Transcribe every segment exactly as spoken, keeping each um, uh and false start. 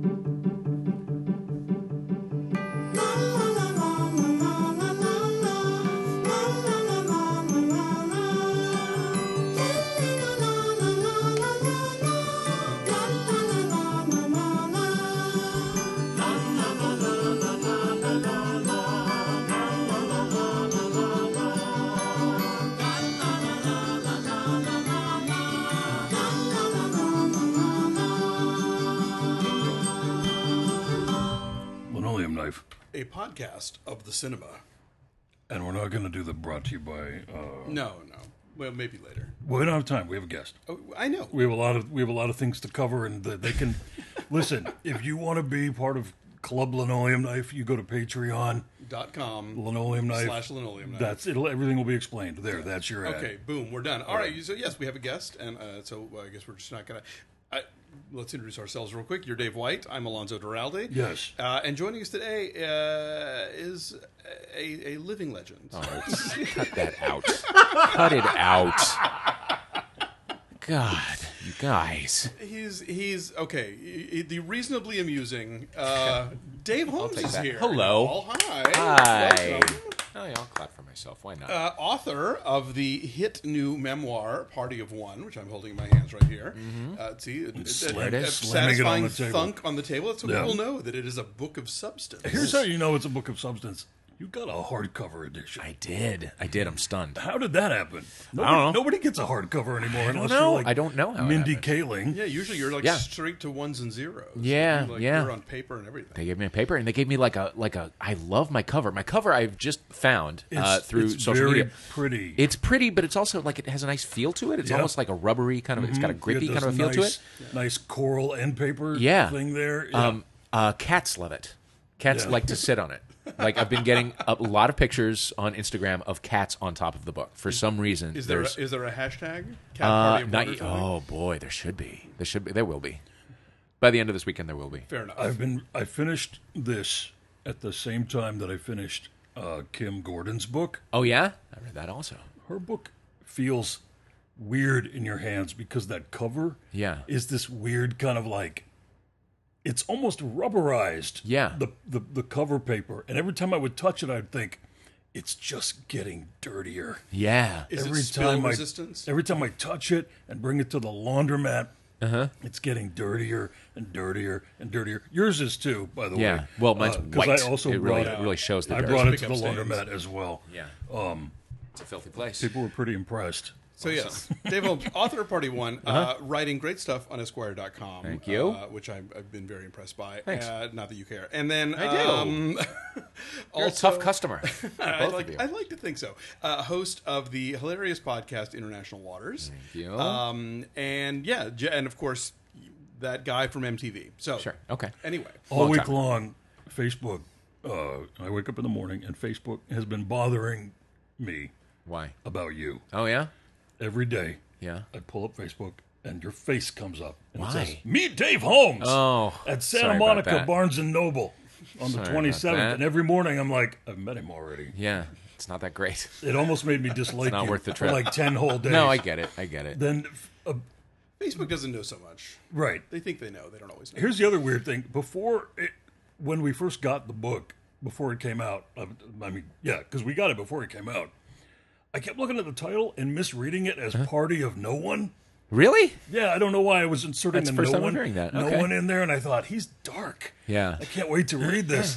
Linoleum Knife. A podcast of the cinema. And we're not going to do the brought to you by... Uh, No, no. Well, maybe later. well, we don't have time. We have a guest. Oh, I know. We have a lot of we have a lot of things to cover, and the, they can... Listen, if you want to be part of Club Linoleum Knife, you go to Patreon. Dot com. Linoleum Knife. Slash Linoleum Knife. That's it'll. Everything will be explained. There, that's your ad. Okay, boom, we're done. All right, so yes, we have a guest, and uh, so uh, I guess we're just not going to... Let's introduce ourselves real quick. You're Dave White. I'm Alonzo Duralde. Yes. Uh, and joining us today uh, is a, a living legend. Oh, cut that out. Cut it out. God, you guys. He's, he's okay, he- the reasonably amusing uh, Dave Holmes take is that. here. Hello. Oh, hi. Hi. Welcome. Oh, yeah, I'll clap for myself. Why not? Uh, author of the hit new memoir Party of One, which I'm holding in my hands right here. Mm-hmm. Uh, see, a, Slam- a, a slamming it on satisfying the table. thunk on the table. That's what Yeah. people know, that it is a book of substance. Here's how you know it's a book of substance. You got a hardcover edition. I did. I did. I'm stunned. How did that happen? Nobody, don't know. Nobody gets a hardcover anymore unless know. you're like I don't know how it Mindy happened. Kaling. Yeah, usually you're like Yeah. straight to ones and zeros. Yeah, like, yeah. You're on paper and everything. They gave me a paper, and they gave me like a like a. I love my cover. My cover I've just found It's, uh, through it's social very media. pretty. It's pretty, but it's also like it has a nice feel to it. It's Yeah. almost like a rubbery kind of. It's got a You grippy get kind of a this feel to nice, it. Nice coral end paper Yeah. thing there. Yeah. Um, uh, cats love it. Cats Yeah. like to sit on it. Like I've been getting a lot of pictures on Instagram of cats on top of the book. For some reason, Is there a, there's is there a hashtag? Cat uh, Party of not, One or something? oh boy, there should be. There should be. There will be. By the end of this weekend, there will be. Fair enough. I've been I finished this at the same time that I finished uh, Kim Gordon's book. Oh yeah, I read that also. Her book feels weird in your hands because that cover Yeah. is this weird kind of like it's almost rubberized. Yeah. The, the the cover paper. And every time I would touch it I'd think it's just getting dirtier. Yeah. Is every it spill time resistance? I every time I touch it and bring it to the laundromat, Uh-huh. it's getting dirtier and dirtier and dirtier. Yours is too, by the way. Yeah. Well, mine's Uh, white. I also it brought really, it really shows the I dirt. brought it Pick to up the stains. laundromat as well. Yeah. Um, it's a filthy place. People were pretty impressed. So yes, Dave Holmes, author of Party One, uh, writing great stuff on Esquire dot com. Thank you. Uh, which I've, I've been very impressed by. Thanks. Uh, not that you care. And then I do. Um, You're also, a tough customer. I'd Both like, of you. I'd like to think so. Uh, host of the hilarious podcast International Waters. Thank you. Um, and yeah, j- and of course that guy from M T V. So Sure. Okay. Anyway, All Long week time. long, Facebook, uh, I wake up in the morning and Facebook has been bothering me Why? about you. Oh yeah. Every day, Yeah. I pull up Facebook and your face comes up. And Why? It says, Meet Dave Holmes Oh. at sorry Santa about Monica that. Barnes and Noble on Sorry the about twenty-seventh. that. And every morning I'm like, I've met him already. Yeah. It's not that great. It almost made me dislike not you worth the for trip. like ten whole days. No, I get it. I get it. Then, uh, Facebook doesn't know so much. right. They think they know. They don't always know. Here's the other weird thing. Before, it, when we first got the book, before it came out, I, I mean, yeah, because we got it before it came out, I kept looking at the title and misreading it as Party of No One. Really? Yeah, I don't know why I was inserting That's the the first no time I'm one, hearing that. no Okay. one in there, and I thought he's dark. Yeah. I can't wait to read this.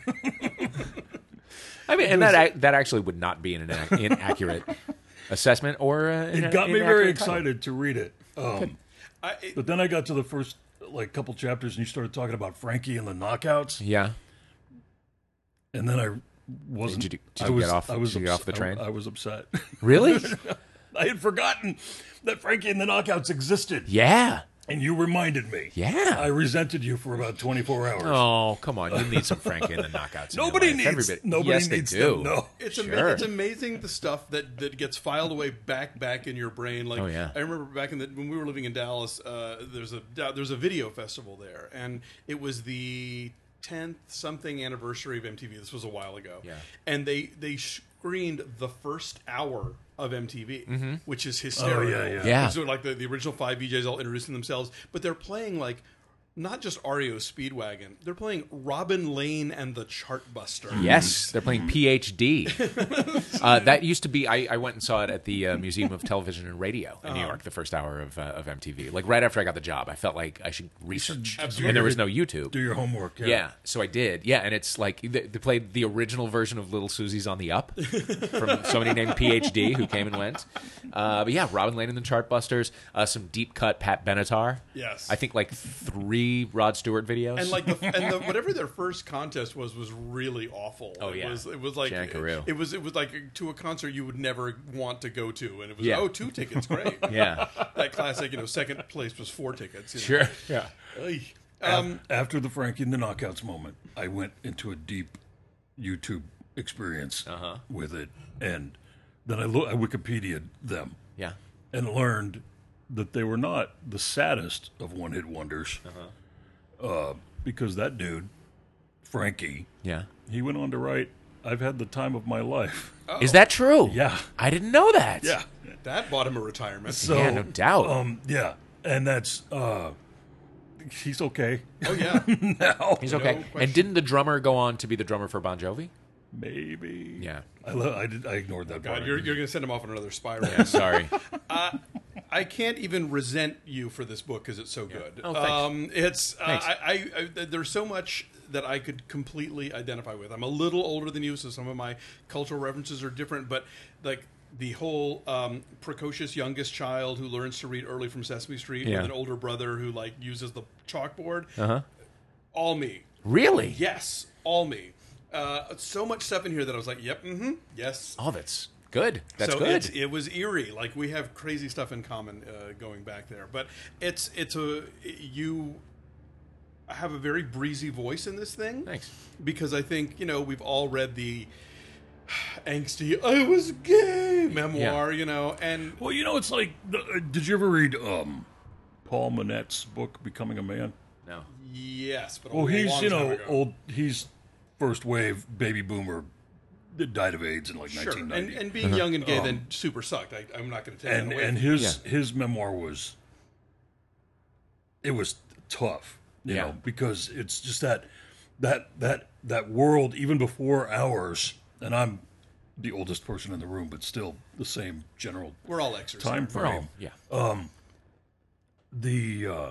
I mean, and that ac- that actually would not be an inac- inaccurate assessment or uh, It an got me very inaccurate title. excited to read it. Um, I, it, but then I got to the first like couple chapters, and you started talking about Frankie and the knockouts, Yeah. and then I wasn't. Did you- did I you was, get off- I was did you get ups- off the I- train? I, was upset. Really? I had forgotten that Frankie and the knockouts existed, Yeah. and you reminded me. Yeah. I resented you for about twenty-four hours. Oh, come on. You need some Frankie in the knockouts. in your Nobody life. needs. Everybody. Nobody yes, needs they do. them. No. It's, Sure. ama- it's amazing the stuff that, that gets filed away back back in your brain. Like Oh, yeah. I remember back in the when we were living in Dallas, uh, there's a there's a video festival there, and it was the tenth something anniversary of M T V. This was a while ago. Yeah. And they they screened the first hour of M T V, Mm-hmm. which is hysterical. Oh, yeah, yeah. Yeah. So like the, the original five V Js all introducing themselves, but they're playing like not just R E O Speedwagon. They're playing Robin Lane and the Chartbuster. Yes, they're playing P H D. uh, that used to be. I, I went and saw it at the uh, Museum of Television and Radio in New York. The first hour of uh, of M T V. Like right after I got the job, I felt like I should research, Absolutely. and there was no YouTube. Do your homework. Yeah. Yeah, so I did. Yeah, and it's like they, they played the original version of Little Susie's on the Up from somebody named P H D who came and went. Uh, but yeah, Robin Lane and the Chartbusters, uh, some deep cut Pat Benatar. Yes. I think like three Rod Stewart videos. And like the, and the, whatever their first contest was was really awful. Oh, it yeah. was, it was like Jan Carew. it, it was it was like to a concert you would never want to go to, and it was Yeah. oh two tickets, great. Yeah. That classic, you know, second place was four tickets. You know. Sure. Yeah. Ay. Um, Um, After the Frankie and the Knockouts moment, I went into a deep YouTube experience Uh-huh. with it, and then I, lo- I Wikipedia'd them Yeah. and learned that they were not the saddest of one-hit wonders, uh, because that dude, Frankie, Yeah. he went on to write, "I've had the time of my life." Is that true? Yeah, I didn't know that. yeah. that bought him a retirement. So, Yeah, no doubt. Um, yeah, and that's uh, he's okay oh yeah. now. He's okay. question. And didn't the drummer go on to be the drummer for Bon Jovi? Maybe. Yeah. I lo- I, did, I ignored that God, part. you're you're going to send him off on another spiral. Yeah, sorry. I can't even resent you for this book because it's so good. Oh, thanks. Um, it's uh, Thanks. I, I, I there's so much that I could completely identify with. I'm a little older than you, so some of my cultural references are different. But like the whole um, precocious youngest child who learns to read early from Sesame Street Yeah. with an older brother who like uses the chalkboard, Uh-huh. all me. Really? Yes, all me. Uh, so much stuff in here that I was like, yep, mm-hmm, yes. Oh, that's good. That's so good. It's, it was eerie. Like we have crazy stuff in common uh, going back there. But it's it's a you have a very breezy voice in this thing. Thanks. Because I think you know we've all read the angsty "I was gay" memoir. You know, and Well, you know, it's like, uh, did you ever read um, Paul Manette's book, Becoming a Man? No. yes, but a Well, he's, long you time know, ago. old, he's first wave baby boomer that died of AIDS in like Sure, nineteen and, ninety. and being young and gay then super sucked. I, I'm not going to take and that away. and from you. his Yeah. his memoir was it was tough, you Yeah. know, because it's just that that that that world even before ours, and I'm the oldest person in the room, but still the same general We're all Xers. time We're all, frame. yeah. The uh,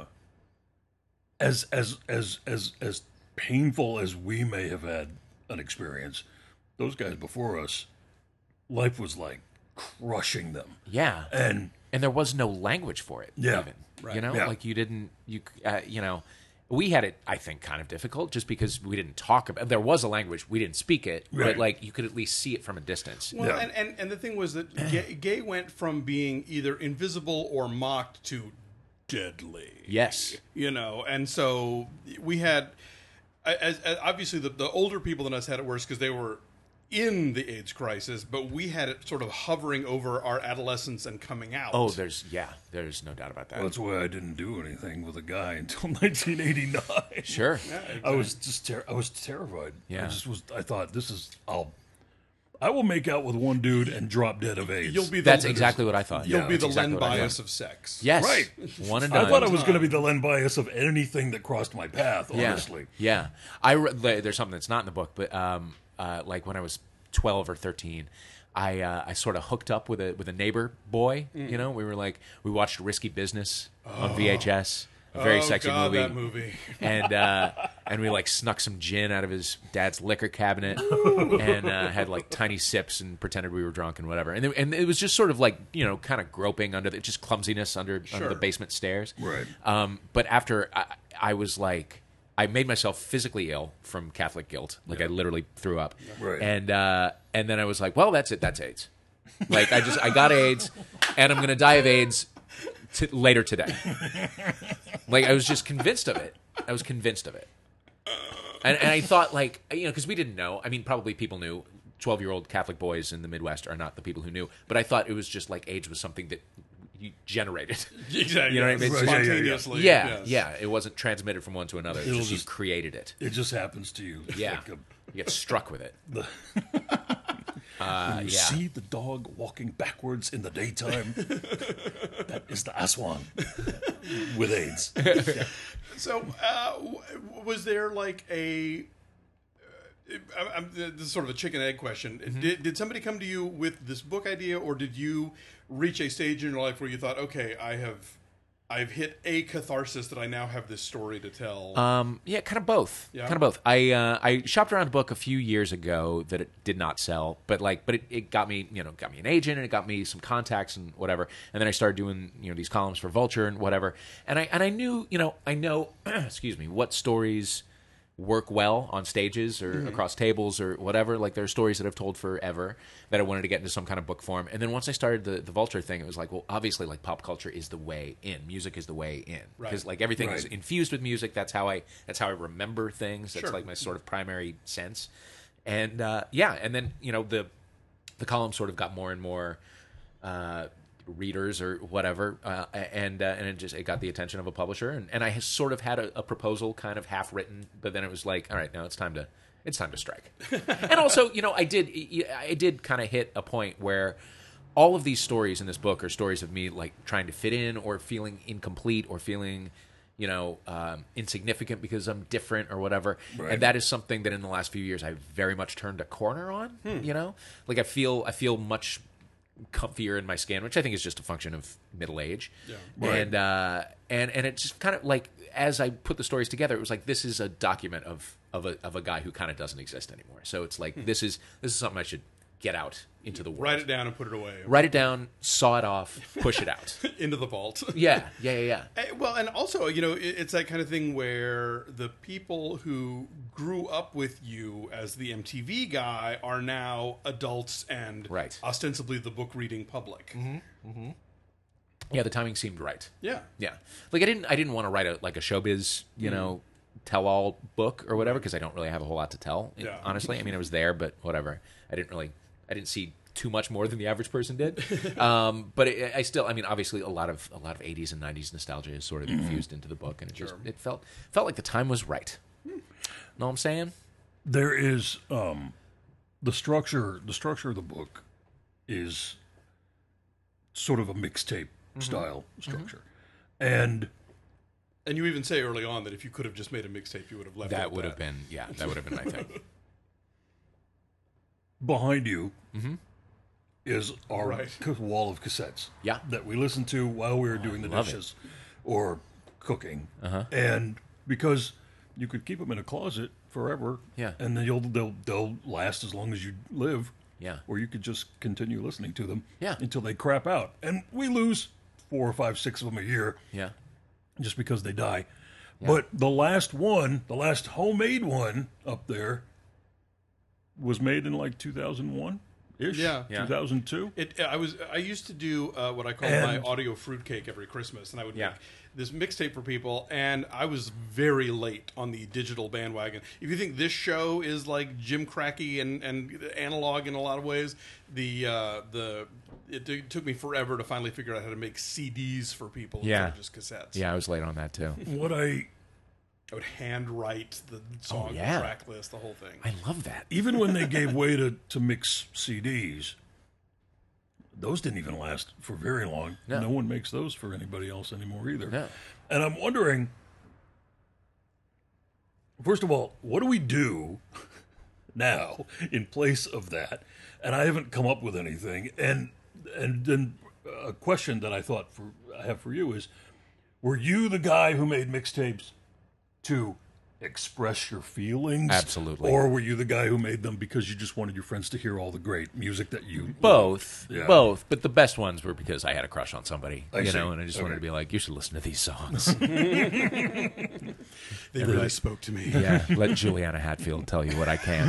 as as as as as painful as we may have had an experience, those guys before us, life was like crushing them, Yeah. and And there was no language for it. Yeah. Even. Right. You know, Yeah. like you didn't, you, uh, you know, we had it, I think, kind of difficult just because we didn't talk about. There was a language, we didn't speak it, Right. but like you could at least see it from a distance. Well, Yeah. and, and, and the thing was that gay, gay went from being either invisible or mocked to deadly. Yes. You know, and so we had, as, as obviously the, the older people than us had it worse because they were in the AIDS crisis, but we had it sort of hovering over our adolescence and coming out. Oh, there's yeah, there's no doubt about that. that's why I didn't do anything with a guy until nineteen eighty-nine. Sure. I was just ter- I was terrified. Yeah. I just was. I thought this is. I'll. I will make out with one dude and drop dead of AIDS. You'll be the, That's exactly what I thought. you'll Yeah, be that's the exactly Len what I bias thought. of sex. Yes. Right. One and I done. thought I was going to be the Len bias of anything that crossed my path. Yeah. Honestly. Yeah. I re- there- there's something that's not in the book, but um, uh, like when I was twelve or thirteen, I uh, I sort of hooked up with a with a neighbor boy. Mm. You know, we were like we watched Risky Business on V H S. A very oh, sexy God, movie. that movie. and uh, and we like snuck some gin out of his dad's liquor cabinet and uh, had like tiny sips and pretended we were drunk and whatever. And it, and it was just sort of like you know kind of groping under the just clumsiness under under Sure. the basement stairs. Right. Um, but after I, I was like. I made myself physically ill from Catholic guilt. Like I literally threw up. Right. And uh, and then I was like, well, that's it. That's AIDS. Like I just I got AIDS, and I'm gonna die of AIDS t- later today. Like I was just convinced of it. I was convinced of it. And, and I thought like you know because we didn't know. I mean, probably people knew. twelve-year-old Catholic boys in the Midwest are not the people who knew. But I thought it was just like AIDS was something that you generated. Exactly. You know what I mean? Right, So- yeah, yeah, yeah. Spontaneously. Yeah, yes. yeah. It wasn't transmitted from one to another. It's It'll just, just- you created it. It just happens to you. It's Yeah. like a- You get struck with it. Uh, when you yeah. see the dog walking backwards in the daytime, that is the Aswan with AIDS. Yeah. So, uh, w- was there like a? Uh, I, I'm, this is sort of a chicken egg question. Mm-hmm. Did did somebody come to you with this book idea, or did you reach a stage in your life where you thought, okay, I have, I've hit a catharsis that I now have this story to tell? Um, yeah, kind of both. Yeah. Kind of both. I uh, I shopped around a book a few years ago that it did not sell, but like, but it, it got me, you know, got me an agent and it got me some contacts and whatever. And then I started doing, you know, these columns for Vulture and whatever. And I and I knew, you know, I know, excuse me, what stories work well on stages or Mm-hmm. across tables or whatever. Like there are stories that I've told forever that I wanted to get into some kind of book form. And then once I started the, the Vulture thing, it was like, well, obviously like pop culture is the way in. Music is the way in. Right. Because like everything is Right. infused with music. That's how I that's how I remember things. That's Sure. like my sort of primary sense. And uh, yeah, and then, you know, the the column sort of got more and more uh, readers or whatever, uh, and uh, and it just it got the attention of a publisher, and, and I sort of had a, a proposal kind of half written, but then it was like, all right, now it's time to it's time to strike. And also, you know, I did I did kind of hit a point where all of these stories in this book are stories of me like trying to fit in or feeling incomplete or feeling, you know, um, insignificant because I'm different or whatever. Right. And that is something that in the last few years I've very much turned a corner on. You know, like I feel I feel much comfier in my skin, which I think is just a function of middle age. Yeah. Right. And uh, and and it just kind of like as I put the stories together, it was like this is a document of of a of a guy who kind of doesn't exist anymore. So it's like this is this is something I should get out into the world. Write it down and put it away. Write it down, saw it off, push it out. Into the vault. Yeah, yeah, yeah, yeah. Eh, Well, and also, you know, it- it's that kind of thing where the people who grew up with you as the M T V guy are now adults and Right. ostensibly the book reading public. Yeah, the timing seemed right. Yeah. Yeah, like I didn't I didn't want to write a like a showbiz, you know, tell all book or whatever because I don't really have a whole lot to tell. Yeah. Honestly, I mean, I was there, but whatever. I didn't really I didn't see too much more than the average person did. um, but it, I still, I mean, obviously, a lot of a lot of eighties and nineties nostalgia is sort of infused into the book, and it just Sure. it felt felt like the time was right. Know what I'm saying? There is um, the structure. The structure of the book is sort of a mixtape style structure, and And you even say early on that if you could have just made a mixtape, you would have left That out would have been, yeah, that would have been my thing. behind you is our Right. c- wall of cassettes. Yeah. that we listened to while we were doing the love it. dishes or cooking, and because you could keep them in a closet forever, Yeah. and then you'll they'll they'll last as long as you live. Yeah. Or you could just continue listening to them Yeah. until they crap out. And we lose four or five, six of them a year Yeah. just because they die. But the last one, the last homemade one up there was made in like two thousand one ish, Yeah. Yeah. two thousand two. It, I was. I used to do uh, what I call And- my audio fruitcake every Christmas, and I would Yeah. make this mixtape for people. And I was very late on the digital bandwagon. If you think this show is like Jim Cracky and, and analog in a lot of ways, the uh, the it, t- took me forever to finally figure out how to make C Ds for people Yeah. instead of just cassettes. Yeah, I was late on that too. What I I would handwrite the song, Oh, yeah. the track list, the whole thing. I love that. even when they gave way to, to mix C Ds, those didn't even last for very long. No. No one makes those for anybody else anymore either. No. And I'm wondering, first of all, what do we do now in place of that? And I haven't come up with anything. And and then a question that I thought for I have for you is, were you the guy who made mixtapes to express your feelings? Absolutely. Or were you the guy who made them because you just wanted your friends to hear all the great music that you Both, Yeah. both, but the best ones were because I had a crush on somebody, I you see. know, and I just wanted Okay. to be like, you should listen to these songs. They really spoke to me. Yeah, let Juliana Hatfield tell you what I can't.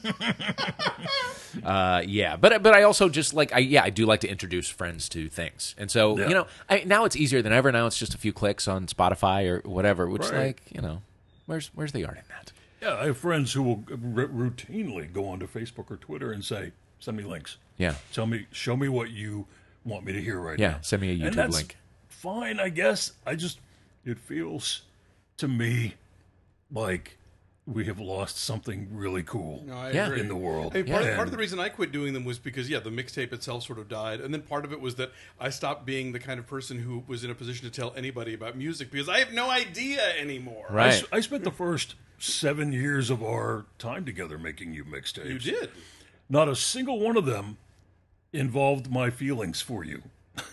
uh, yeah, but but I also just like I yeah I do like to introduce friends to things, and so Yeah. you know I, now it's easier than ever. Now it's just a few clicks on Spotify or whatever, which Right. like you know where's where's the art in that? Yeah, I have friends who will r- routinely go onto Facebook or Twitter and say, "Send me links. Yeah, Tell me, show me what you want me to hear right now." yeah. Send me a And YouTube that's link. fine, I guess. I just, it feels to me like we have lost something really cool No, I Yeah. agree. in the world. I mean, part, And- part of the reason I quit doing them was because, yeah, the mixtape itself sort of died. And then part of it was that I stopped being the kind of person who was in a position to tell anybody about music because I have no idea anymore. I, Right. s- I spent the first seven years of our time together making you mixtapes. You did. Not a single one of them involved my feelings for you.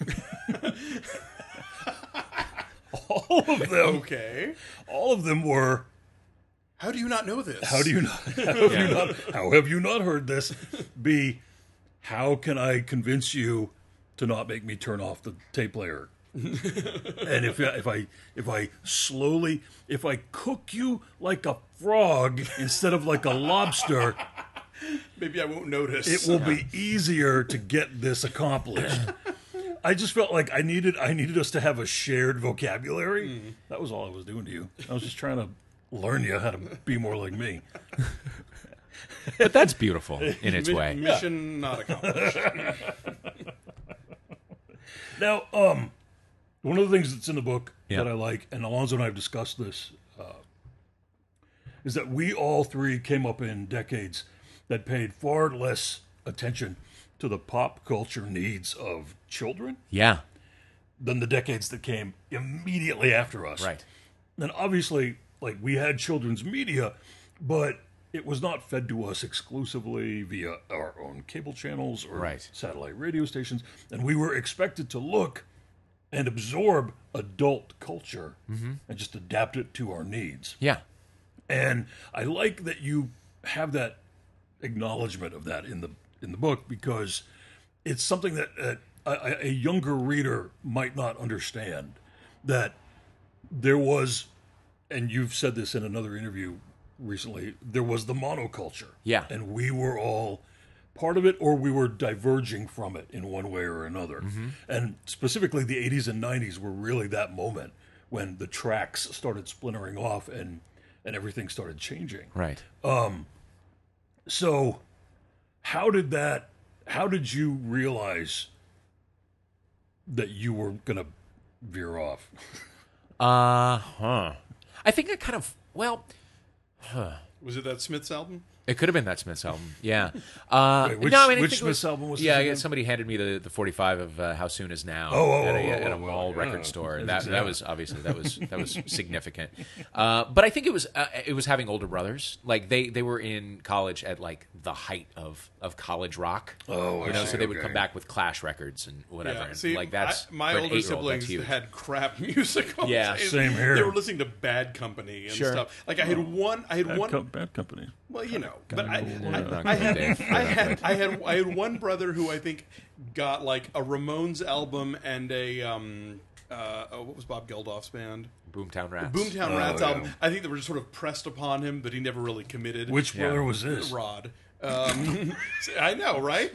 All of them, Okay. all of them were. How do you not know this? How do you not? How have, you not, how have you not heard this? B. How can I convince you to not make me turn off the tape player? And if if I if I slowly if I cook you like a frog instead of like a lobster, Maybe I won't notice. it will be easier to get this accomplished. I just felt like I needed I needed us to have a shared vocabulary. That was all I was doing to you. I was just trying to learn you how to be more like me. But that's beautiful in its Mi- way. Mission not accomplished. Now, um, one of the things that's in the book Yeah. that I like, and Alonzo and I have discussed this, uh, is that we all three came up in decades that paid far less attention to the pop culture needs of children Yeah. than the decades that came immediately after us. Right. And obviously, like, we had children's media, but it was not fed to us exclusively via our own cable channels or Right. satellite radio stations. And we were expected to look and absorb adult culture Mm-hmm. and just adapt it to our needs. Yeah. And I like that you have that acknowledgement of that in the in the book because it's something that uh, a, a younger reader might not understand. That there was, and you've said this in another interview recently, there was the monoculture. Yeah. And we were all part of it or we were diverging from it in one way or another. Mm-hmm. And specifically the eighties and nineties were really that moment when the tracks started splintering off and and everything started changing. Right. So how did that how did you realize that you were going to veer off? Uh huh. I think I kind of well, Was it that Smith's album? it could have been that Smith's album. Yeah. Uh, Wait, which- no, I mean, I which think it Smith's album was this Yeah, again? yeah. Somebody handed me the, the forty-five of uh, How Soon Is Now Oh, oh, at a, oh, at a oh, mall oh, record yeah. store. That That's- that yeah. was obviously that was that was significant. Uh, but I think it was uh, it was having older brothers. Like they, they were in college at like the height of, of college rock. Oh, I you know, see, so they would okay. come back with Clash records and whatever. Yeah, And, see, like that's I, my for an older eight-year-old, that's siblings huge. had crap music. all the Yeah, time. same here. They were listening to Bad Company and Sure. stuff. Like I had one, I had Bad, one. com- bad company. Well, you know, but I, not I, I, good, had, Dave. I had, I had, I had one brother who I think got like a Ramones album and a, um, uh, oh, what was Bob Geldof's band? Boomtown Rats. Boomtown Oh, Rats yeah. album. I think they were just sort of pressed upon him, but he never really committed. Which Yeah. brother was this? Rod. Um, I know, right?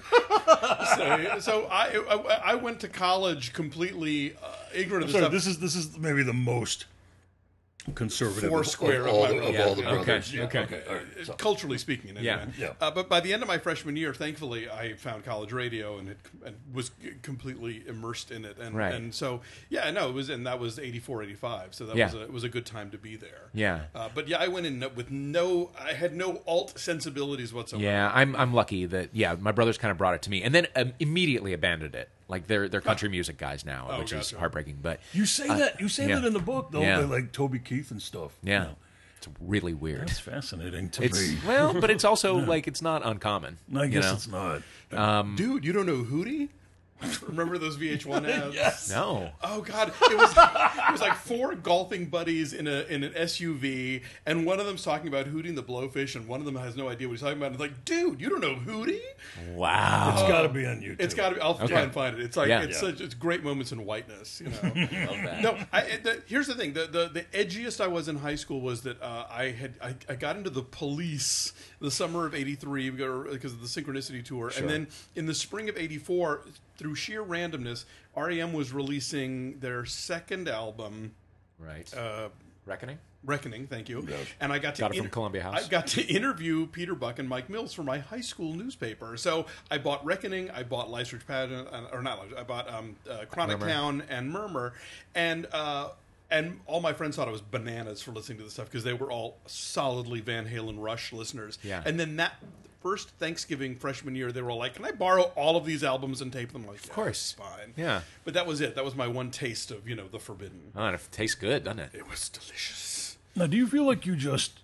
so, so I, I, I went to college completely uh, ignorant of this Sorry, stuff. this is this is maybe the most conservative Foursquare of, of all, my the, of religion. all the Yeah, okay, brothers. Yeah, okay. okay. All right. So, Culturally speaking, anyway. Yeah. Yeah. Uh, but by the end of my freshman year, thankfully, I found college radio and it and was completely immersed in it. And Right. and so yeah, no, it was and that was eighty-four, eighty-five. So that Yeah. was a, it was a good time to be there. Yeah. Uh, but yeah, I went in with no, I had no alt sensibilities whatsoever. Yeah, I'm I'm lucky that yeah, my brothers kind of brought it to me, and then um, immediately abandoned it. Like they're they're country music guys now, Oh, which is gotcha. heartbreaking. But You say that you say yeah. that in the book though, Yeah. they like Toby Keith and stuff. yeah, You know, it's really weird. that's fascinating to It's me. well, but it's also like it's not uncommon. I you guess know? it's not. Um, Dude, you don't know Hootie? Remember those V H one ads? Yes. No, Oh God! It was it was like four golfing buddies in a in an S U V, and one of them's talking about Hooting the Blowfish, and one of them has no idea what he's talking about. And it's like, dude, you don't know Hootie? wow. It's got to be on YouTube. It's got to be. I'll try and find it. It's like Yeah. it's Yeah. such it's great moments in whiteness, you know. Love that. No, I, the, here's the thing. The, the the edgiest I was in high school was that uh, I had I, I got into the Police the summer of eighty-three because of the Synchronicity tour, and then in the spring of eighty-four, through sheer randomness, R E M was releasing their second album, Right. uh, Reckoning. Reckoning. Thank you. And I got to Got it from Columbia House. I got to interview Peter Buck and Mike Mills for my high school newspaper. So I bought Reckoning, I bought Lifesearch Pageant, uh, or not Lifesearch, I bought um, uh, Chronic Murmur. Town and Murmur, and uh, and all my friends thought I was bananas for listening to this stuff because they were all solidly Van Halen Rush listeners. Yeah. And then that first Thanksgiving freshman year, they were all like, "Can I borrow all of these albums and tape them?" I'm like, yeah, Of course. fine. Yeah. But that was it. That was my one taste of, you know, the forbidden. Oh, and it tastes good, doesn't it? It was delicious. Now, do you feel like you just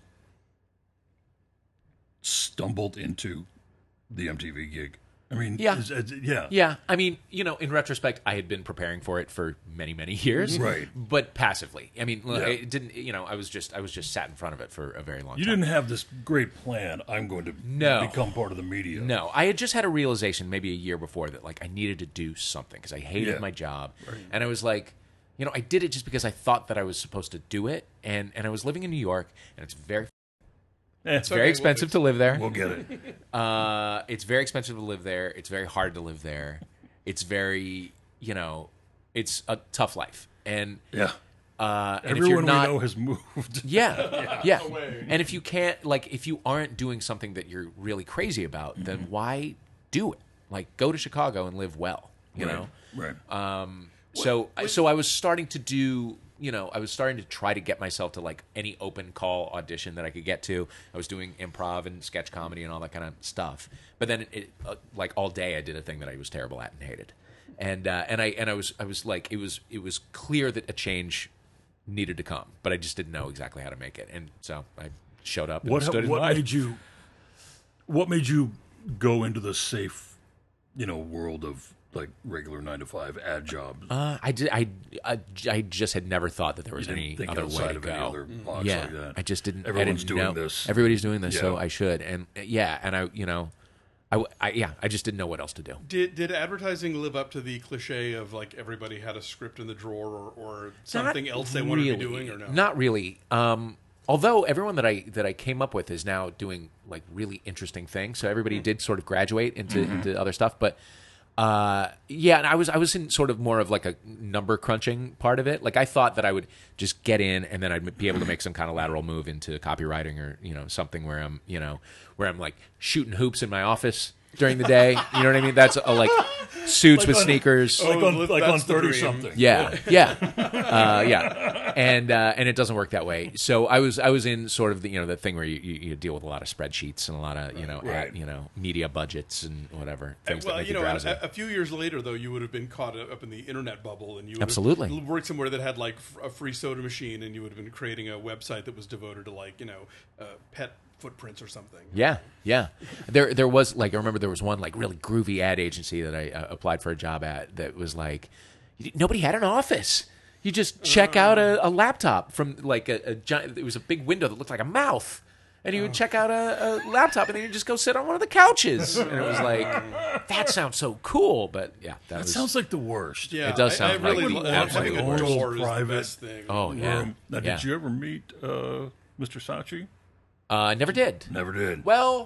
stumbled into the M T V gig? I mean, Yeah. is- is- yeah, Yeah, I mean, you know, in retrospect, I had been preparing for it for many, many years, Right. But passively. I mean, Yeah. it didn't. You know, I was just, I was just sat in front of it for a very long You time. didn't have this great plan. I'm going to No. become part of the media. No, I had just had a realization maybe a year before that like I needed to do something because I hated Yeah. my job, and I was like, you know, I did it just because I thought that I was supposed to do it, and and I was living in New York, and it's very Eh, it's very okay, expensive we'll to live there. We'll get it. Uh, it's very expensive to live there. It's very hard to live there. It's very, you know, it's a tough life, and Yeah. uh, and if Everyone you're not, we know has moved. yeah, yeah. Away. And if you can't, like, if you aren't doing something that you're really crazy about, Mm-hmm. then why do it? Like, go to Chicago and live well, you know? Right. Um, so, so I was starting to do, you know, I was starting to try to get myself to, like, any open call audition that I could get to. I was doing improv and sketch comedy and all that kind of stuff. But then, it, uh, like, all day I did a thing that I was terrible at and hated. And, uh, and I, and I was, I was like, it was, it was clear that a change needed to come, but I just didn't know exactly how to make it. And so I showed up and what stood in what line. made you what made you go into the safe, you know, world of like regular nine to five ad jobs? Uh, I, did, I, I, I just had never thought that there was You didn't any think other way outside to of any go. other box yeah, like that. I just didn't. Everyone's I didn't doing know. this. Everybody's doing this, so Yeah. I should. And uh, yeah, and I, you know, I, I, yeah, I just didn't know what else to do. Did did advertising live up to the cliche of like everybody had a script in the drawer or, or something Not else they wanted to be really. doing or no? Not really. Um, although everyone that I that I came up with is now doing like really interesting things. So everybody Hmm. did sort of graduate into Mm-hmm. into other stuff, but. Uh, yeah, and I was I was in sort of more of like a number crunching part of it. Like I thought that I would just get in and then I'd be able to make some kind of lateral move into copywriting or you know something where I'm you know where I'm like shooting hoops in my office during the day. You know what I mean? That's a, like suits with on- sneakers. like Oh, on that's like on the thirty dream. something. Yeah, yeah, uh, yeah, and uh, and it doesn't work that way. So I was I was in sort of the you know the thing where you, you, you deal with a lot of spreadsheets and a lot of you know Right. ad, you know media budgets and whatever things Well, that make you you know, drowsy. a, a few years later, though, you would have been caught up in the internet bubble, and you would Absolutely. have worked somewhere that had like f- a free soda machine, and you would have been creating a website that was devoted to like you know uh, pet footprints or something. Yeah, yeah. There, there was like I remember there was one like really groovy ad agency that I uh, applied for a job at that was like nobody had an office. You just check out a, a laptop from like a, a giant. It was a big window that looked like a mouth, and you would check out a, a laptop, and then you just go sit on one of the couches. And it was like that sounds so cool, but yeah, that, That was, sounds like the worst. Yeah, It does I, I sound like really the lo- absolute having a worst. door is the Private. best thing. Oh yeah. Um, now, yeah. did you ever meet uh, Mister Sachi? Uh, never did. Never did. Well,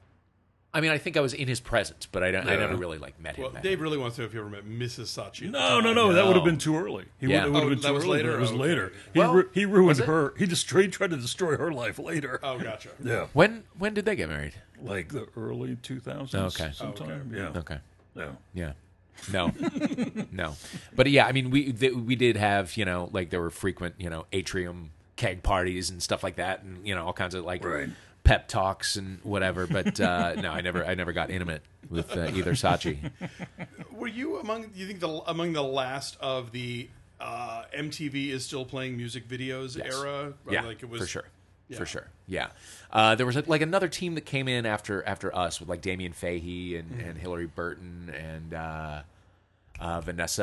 I mean, I think I was in his presence, but I, don't, I Yeah. never really like met him. Well, met Dave him. really wants to know if you ever met Missus Sachi. at the No, no, time. no. That No. would have been too early. He Yeah. would, it would Oh, have been that too was early. later? It was Okay. later. He, Well, ru- he ruined was it? her. He destroyed, tried to destroy her life later. Oh, gotcha. Yeah, When when did they get married? like the early two thousands. Okay. sometime. Yeah, Okay. yeah. Yeah. No. no. But yeah, I mean, we th- we did have you know like there were frequent you know atrium keg parties and stuff like that, and you know all kinds of like Right. pep talks and whatever. But uh, no, I never I never got intimate with uh, either Sachi. Were you among? You think the among the last of the uh, M T V is still playing music videos Yes. era? Yeah, like it was for sure. Yeah. For sure, yeah. Uh, there was like another team that came in after after us with like Damian Fahey and, Mm-hmm. and Hillary Burton and uh, uh,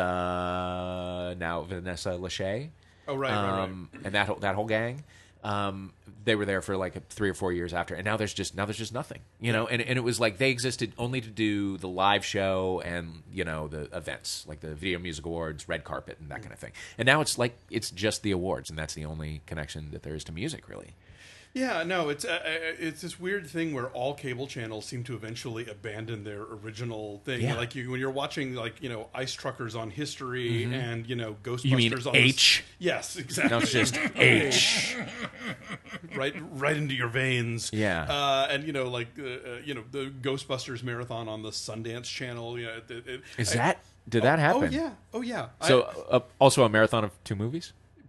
Vanessa now Vanessa Lachey. Oh right, right, right. um, and that whole, that whole gang. Um, they were there for like three or four years after, and now there's just now there's just nothing, you know. And and it was like they existed only to do the live show and you know the events like the Video Music Awards, red carpet, and that kind of thing. And now it's like it's just the awards, and that's the only connection that there is to music, really. Yeah, no, it's uh, uh, it's this weird thing where all cable channels seem to eventually abandon their original thing. Yeah. Like you, when you're watching, like you know, Ice Truckers on History and you know, Ghostbusters. You mean on H? The, yes, exactly. Now it's just H. right, right into your veins. Yeah. uh, and you know, like uh, uh, you know, the Ghostbusters marathon on the Sundance Channel. Yeah, it, it, Is I- that did that happen? Oh yeah, oh yeah. So I- uh, also a marathon of two movies.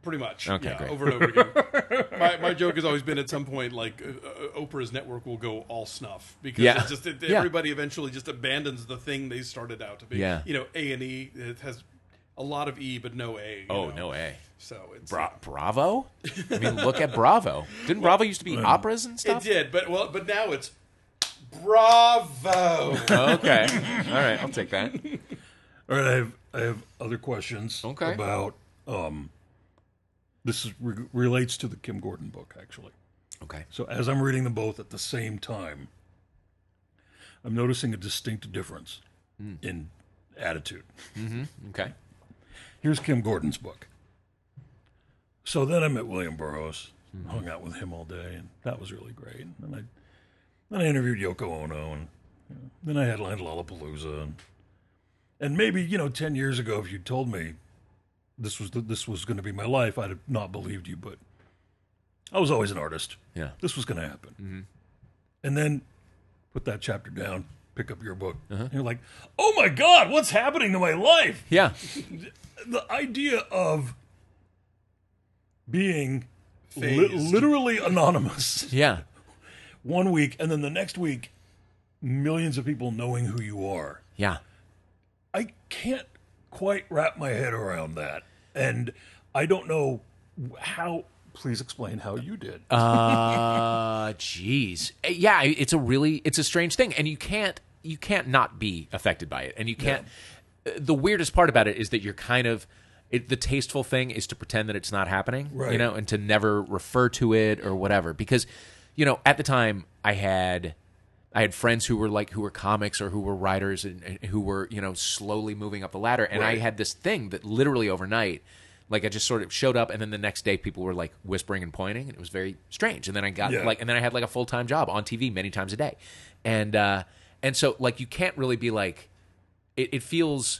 Pretty much. Okay, yeah, great. over and over again. my, my joke has always been at some point, like, uh, Oprah's network will go all snuff. Because Yeah. it's just it, Yeah. everybody eventually just abandons the thing they started out to be. Yeah. You know, A and E, it has a lot of E, but no A. you Oh, know. no A. So it's... Bra- Bravo? I mean, look at Bravo. Didn't Bravo used to be operas and It stuff? did, but well, but now it's Bravo. Okay. All right, I'll take that. All right, I have I have other questions Okay. about um. This is, re- relates to the Kim Gordon book, actually. Okay. So as I'm reading them both at the same time, I'm noticing a distinct difference in attitude. Okay. Here's Kim Gordon's book. So then I met William Burroughs, hung out with him all day, and that was really great. And I then I interviewed Yoko Ono, and you know, then I headlined Lollapalooza, and, and maybe you know ten years ago, if you told me this was the, this was going to be my life, I'd have not believed you. But I was always an artist. Yeah. This was going to happen. And then put that chapter down, pick up your book, and you're like, oh my God, what's happening to my life? Yeah. The idea of being li- Phased. literally anonymous Yeah. one week, and then the next week, millions of people knowing who you are. Yeah. I can't quite wrap my head around that. And I don't know how. Please explain how you did. Uh, jeez. Yeah, it's a really, it's a strange thing. And you can't, you can't not be affected by it. And you can't, the weirdest part about it is that you're kind of, it, the tasteful thing is to pretend that it's not happening, Right. you know, and to never refer to it or whatever. Because, you know, at the time I had, I had friends who were like, who were comics or who were writers and, and who were, you know, slowly moving up the ladder. And I Right. had this thing that literally overnight, like I just sort of showed up, and then the next day people were like whispering and pointing, and it was very strange. And then I got Yeah. like, and then I had like a full time job on T V many times a day, and uh, and so like you can't really be like, it, it feels,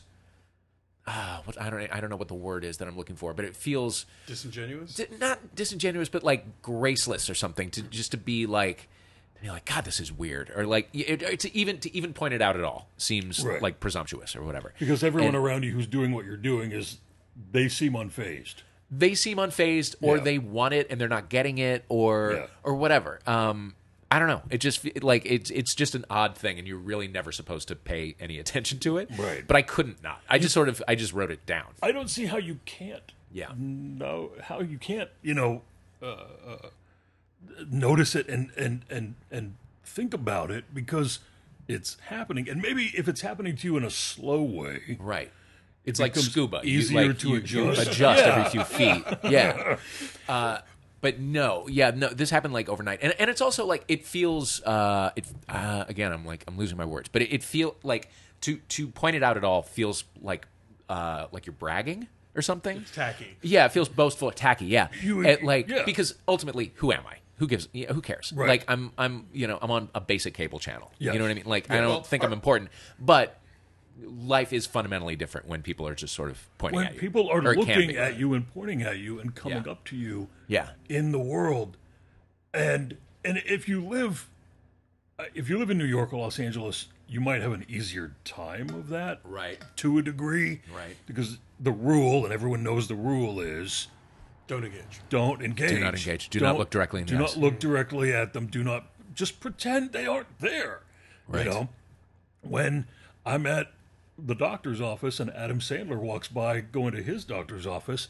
uh, what I don't I don't know what the word is that I'm looking for, but it feels Disingenuous? di- not disingenuous, but like graceless or something to just to be like. To be like, God, this is weird, or like it, it, to even to even point it out at all seems Right. like presumptuous or whatever. Because everyone And- around you who's doing what you're doing is, they seem unfazed. they seem unfazed, or Yeah. they want it and they're not getting it, or Yeah. or whatever. Um, I don't know. It just fe- like it's it's just an odd thing, and you're really never supposed to pay any attention to it. Right. But I couldn't not. I just sort of I just wrote it down. I don't see how you can't. Yeah. No, how you can't, you know, uh, uh, notice it and, and, and, and think about it because it's happening. And maybe if it's happening to you in a slow way, Right. It's like becomes scuba. You, easier like, to you, adjust. You adjust Yeah. every few feet. Yeah. Uh, but no, yeah, no. This happened like overnight, and and it's also like it feels. Uh, it uh, again, I'm like I'm losing my words, but it, it feel like to to point it out at all feels like uh, like you're bragging or something. Tacky. Yeah, it feels boastful, tacky. Yeah, You- And, like yeah. because ultimately, who am I? Who gives? Yeah, who cares? Right. Like I'm, I'm, you know, I'm on a basic cable channel. Yes. You know what I mean? Like I Yeah, don't well, think our- I'm important, but life is fundamentally different when people are just sort of pointing when at you. people are Or it can looking be. at you and pointing at you and coming Yeah. up to you Yeah. in the world, and and if you live, uh, if you live in New York or Los Angeles, you might have an easier time of that, Right. to a degree, Right. Because the rule, and everyone knows the rule is, Don't engage. don't engage. Do not engage. Do not Don't- look directly in the Do eyes. not look directly at them. Do not just pretend they aren't there. Right. You know, when I'm at the doctor's office and Adam Sandler walks by going to his doctor's office,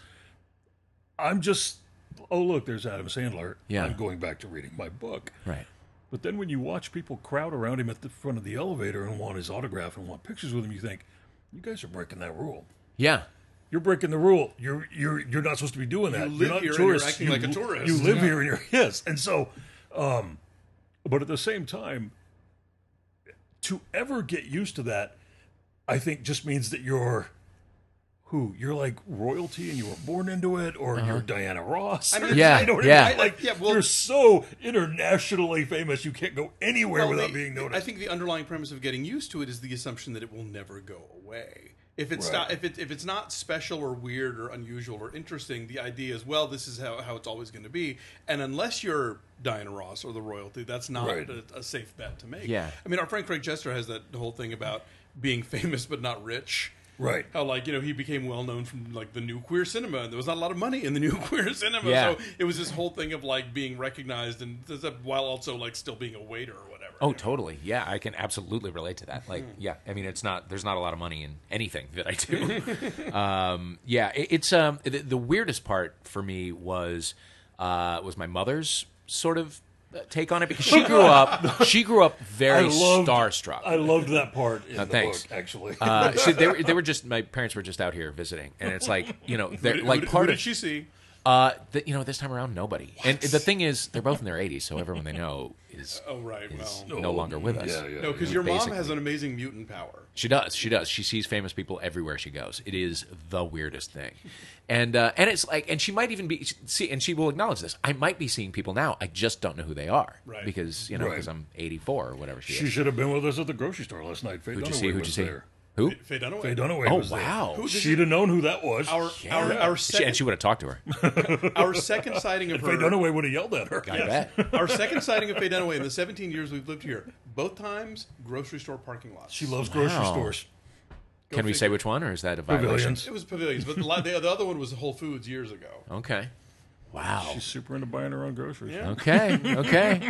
I'm just, oh look, there's Adam Sandler. Yeah. I'm going back to reading my book. Right. But then when you watch people crowd around him at the front of the elevator and want his autograph and want pictures with him, you think, you guys are breaking that rule. Yeah. You're breaking the rule. You're you're you're not supposed to be doing that. live you're not here and you're tourists. acting you, like a tourist. You live Yeah. here and you're yes. And so, um, but at the same time, to ever get used to that, I think just means that you're who you're like royalty and you were born into it, or you're Diana Ross. I or- mean, Yeah, you know what yeah. I mean? Like Yeah, well- you're so internationally famous, you can't go anywhere Well, without the- being noticed. I think the underlying premise of getting used to it is the assumption that it will never go away. If it's Right. not, if it if it's not special or weird or unusual or interesting, the idea is, well, this is how, how it's always going to be. And unless you're Diana Ross or the royalty, that's not Right. a, a safe bet to make. Yeah. I mean, our friend Craig Jester has that whole thing about being famous but not rich. Right. How, like, you know, he became well known from, like, the new queer cinema, and there was not a lot of money in the new queer cinema. Yeah. So it was this whole thing of, like, being recognized and while also, like, still being a waiter or whatever. Oh, totally. Yeah, I can absolutely relate to that. Like, yeah, I mean, it's not. There's not a lot of money in anything that I do. um, yeah, it, it's um the, the weirdest part for me was uh, was my mother's sort of take on it because she grew up. She grew up very I loved- starstruck. I loved that part in the thanks. book, actually. uh, so they were, they were just my parents were just out here visiting, and it's like you know they're Who, like who, part who of did she see? uh, the, you know this time around nobody. And the thing is, they're both in their eighties, so everyone they know is Oh, right. is Well, no longer with us. Yeah, yeah. no, because your mom basically. has an amazing mutant power. She does. She does. She sees famous people everywhere she goes. It is the weirdest thing, and uh, and it's like, and she might even be see, and she will acknowledge this. I might be seeing people now. I just don't know who they are, Right. because you know, Right. because I'm eighty-four or whatever she, She is. should have been with us at the grocery store last night. Faye Who'd you Dunaway see? Who'd was you see? there. Who? Faye Dunaway. Faye Dunaway Oh was there. wow! Who- She'd have known who that was. Our, our, our, She, second, and she would have talked to her. our second sighting of Faye her. Dunaway would have yelled at her. I bet. Our second sighting of Faye Dunaway in the seventeen years we've lived here, both times grocery store parking lots. She loves grocery Wow. stores. Go Can we say figure. which one, or is that a violation? Pavilions. It was pavilions, but the, la- the, the other one was Whole Foods years ago. Okay. Wow. She's super into buying her own groceries. Yeah. Okay. Okay.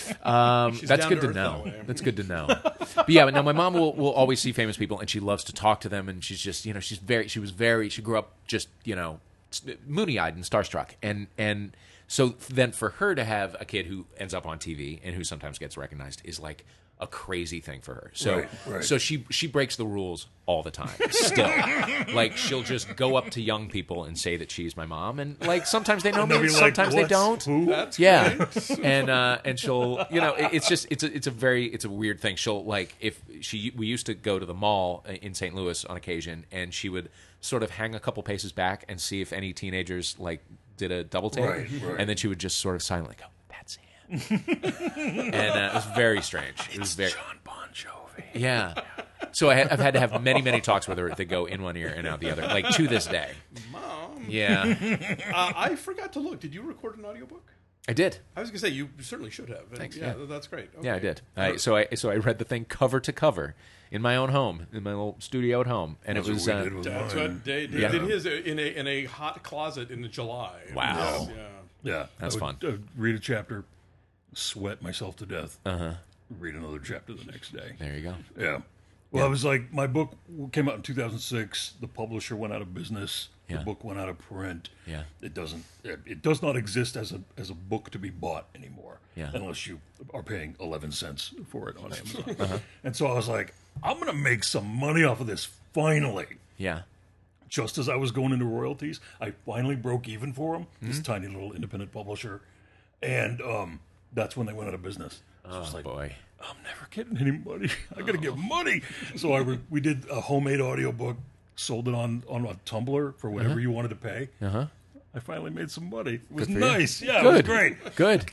Um, She's that's down good to to earth know. that way. That's good to know. But yeah, but now my mom will, will always see famous people, and she loves to talk to them, and she's just you know she's very she was very she grew up just you know moony eyed and starstruck, and and so then for her to have a kid who ends up on T V and who sometimes gets recognized is like a crazy thing for her. So Right, right. so she she breaks the rules all the time. Still, like she'll just go up to young people and say that she's my mom, and like sometimes they know me, They'll and be like, sometimes they "What? don't. Who?" That's Yeah, great. and uh, and she'll you know it, it's just it's a it's a very it's a weird thing. She'll like if she we used to go to the mall in Saint Louis on occasion, and she would sort of hang a couple paces back and see if any teenagers like did a double take, Right, right. and then she would just sort of silently go, "That's him," and uh, it was very strange. It was very John Bon Jovi. yeah. So I, I've had to have many many talks with her that go in one ear and out the other, like to this day. Mom. Yeah, Uh, I forgot to look. Did you record an audiobook? I did. I was going to say, you certainly should have. And Thanks, Yeah, yeah. that's great. Okay. Yeah, I did. I, so I so I read the thing cover to cover in my own home, in my little studio at home, and That's it was what we uh, did with That's mine. what Dave, Dave Yeah. did his in a in a hot closet in July. Wow. Yeah. Yeah, That's I would, fun. uh, read a chapter, sweat myself to death. Uh huh. Read another chapter the next day. there you go. Yeah. Well, I was like, my book came out in two thousand six. The publisher went out of business. Yeah. The book went out of print. Yeah. It doesn't. It, it does not exist as a as a book to be bought anymore. Yeah. Unless you are paying eleven cents for it on Amazon. Uh-huh. And so I was like, I'm gonna make some money off of this finally. Yeah. Just as I was going into royalties, I finally broke even for them. Hmm? This tiny little independent publisher, and um, that's when they went out of business. So I was Oh like, boy. I'm never getting any money. I gotta get money. So I re- we did a homemade audiobook, sold it on on a Tumblr for whatever you wanted to pay. Uh huh. I finally made some money. It was for you. nice. Yeah, it was Good. great. Good.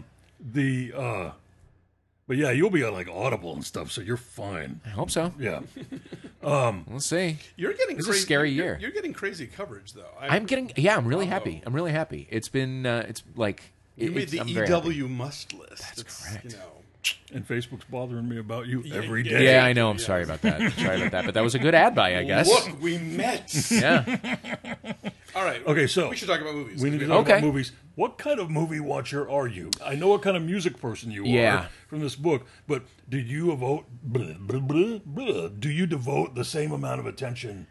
The uh, but yeah, you'll be on like Audible and stuff, so you're fine. I hope so. Yeah. We'll see. You're getting This is a crazy, scary you're- year. You're, getting crazy coverage though. I, I'm getting. Yeah, I'm really Bravo. happy. I'm really happy. It's been. Uh, it's like. You it- made it's, the I'm E very happy. W must list. That's correct. You know. And Facebook's bothering me about you every yeah. day. Yeah, I know. I'm Yeah. sorry about that. Sorry about that. But that was a good ad buy, I guess. Look, we met. Yeah. All right. Okay, so we should talk about movies. We need to We- talk Okay. about movies. What kind of movie watcher are you? I know what kind of music person you Yeah. are from this book, but do you devote blah, blah, blah, blah, do you devote the same amount of attention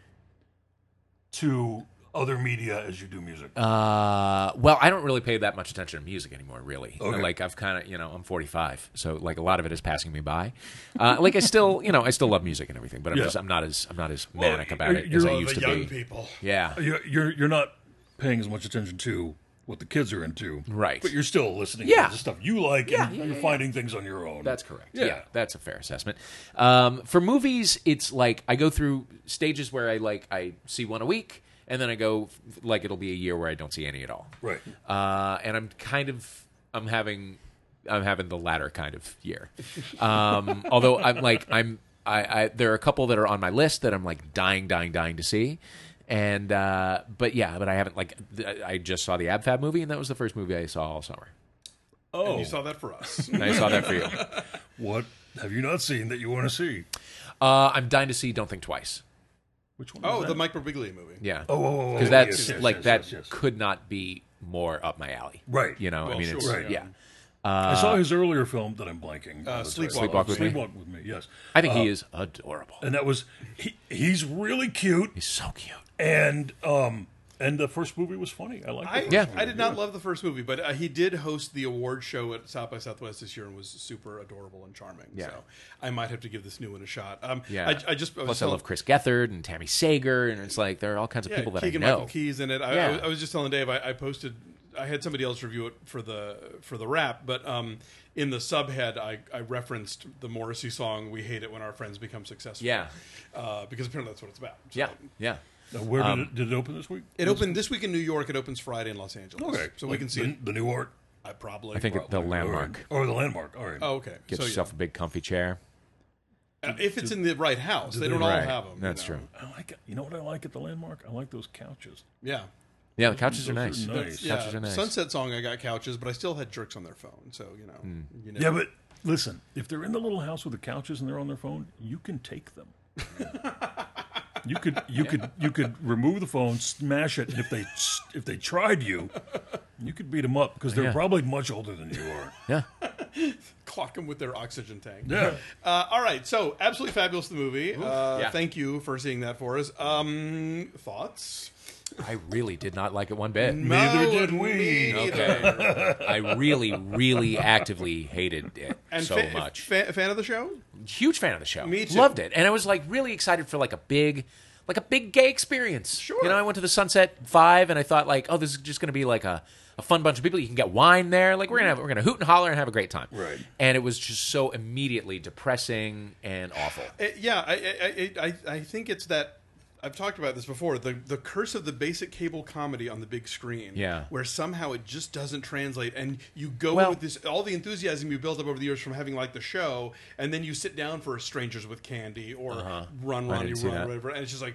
to other media as you do music? Uh, well, I don't really pay that much attention to music anymore, really. Okay. Like I've kind of, you know, I'm forty-five, so like a lot of it is passing me by. Uh, like I still, you know, I still love music and everything, but I'm Yeah. just, I'm not as, I'm not as Well, manic about it you're- as I you're used the to young be. people. Yeah. you're, you're you're not paying as much attention to what the kids are into, Right. But you're still listening Yeah. to the stuff you like, Yeah, and yeah, you're yeah, finding things on your own. That's correct. Yeah. Yeah. that's a fair assessment. Um, for movies, it's like I go through stages where I like I see one a week, and then I go like it'll be a year where I don't see any at all. right. Uh, and I'm kind of I'm having I'm having the latter kind of year. Um, although I'm like I'm I, I there are a couple that are on my list that I'm like dying, dying, dying to see. And uh, but yeah, but I haven't like th- I just saw the Ab Fab movie, and that was the first movie I saw all summer. Oh, And you saw that for us. And I saw that for you. what have you not seen that you want to see? Uh, I'm dying to see Don't Think Twice. Which one? Was Oh, that? the Mike Birbiglia movie. Yeah. Oh, oh, oh, because oh, that's yes, yes, like yes, that yes, yes. could not be more up my alley. Right. You know, Well, I mean, sure, it's right. yeah. I saw his earlier film that I'm blanking. Uh, on the Sleepwalk title. Sleepwalk with Me? Sleepwalk with Me. Yes. I think Uh, he is adorable. and that was he. He's really cute, He's so cute. and um, and the first movie was funny. I liked I, it. Yeah. I did not love the first movie, but uh, he did host the award show at South by Southwest this year and was super adorable and charming. Yeah. So I might have to give this new one a shot. Um, Yeah. I, I just I was Plus, I telling- love Chris Gethard and Tammy Sager, and it's like there are all kinds of yeah, people that Keegan I know. Michael Key's in it. I, Yeah. I, was- I was just telling Dave I, I posted. I had somebody else review it for the for the rap, but um, in the subhead, I, I referenced the Morrissey song "We Hate It When Our Friends Become Successful." Yeah. uh, because apparently that's what it's about. So Yeah, yeah. Now, where did, Um, it, did it open this week? It opened this week in New York. It opens Friday in Los Angeles. Okay, so we Like can see the, it. the new art. I probably. I think it- the landmark. Or the landmark. All right. Oh, okay. Get so, yourself a big comfy chair. yeah. Uh, if it's in the right house, they they- don't all Right. have them. That's you know? true. I like it. You know what I like at the landmark? I like those couches. Yeah. Yeah, the couches are Those are nice. nice. That's- yeah. Couches are nice. Sunset Song, I got couches, but I still had jerks on their phone. So you know. Hmm. You know. Yeah, but listen, if they're in the little house with the couches and they're on their phone, you can take them. You could, you could, you could remove the phone, smash it, and if they, if they tried you, you could beat them up because they're Yeah. probably much older than you are. Yeah. Clock them with their oxygen tank. Yeah. Uh, all right. So absolutely fabulous the movie. Uh, Yeah. Thank you for seeing that for us. Um, thoughts? I really did not like it one bit. Neither No, did we. me neither. Okay. I really, really actively hated it And so fa- much. fa- fan of the show? Huge fan of the show. Me too. Loved it, and I was like really excited for like a big, like a big gay experience. Sure. You know, I went to the Sunset Five, and I thought like, oh, this is just going to be like a, a fun bunch of people. You can get wine there. Like we're gonna have, we're gonna hoot and holler and have a great time. Right. And it was just so immediately depressing and awful. Uh, yeah, I, I, I, I think it's that. I've talked about this before. The the curse of the basic cable comedy on the big screen. Yeah. Where somehow it just doesn't translate, and you go Well- with this all the enthusiasm you built up over the years from having liked the show, and then you sit down for Strangers with Candy or Run I Ronnie didn't see Run or that. whatever, and it's just like,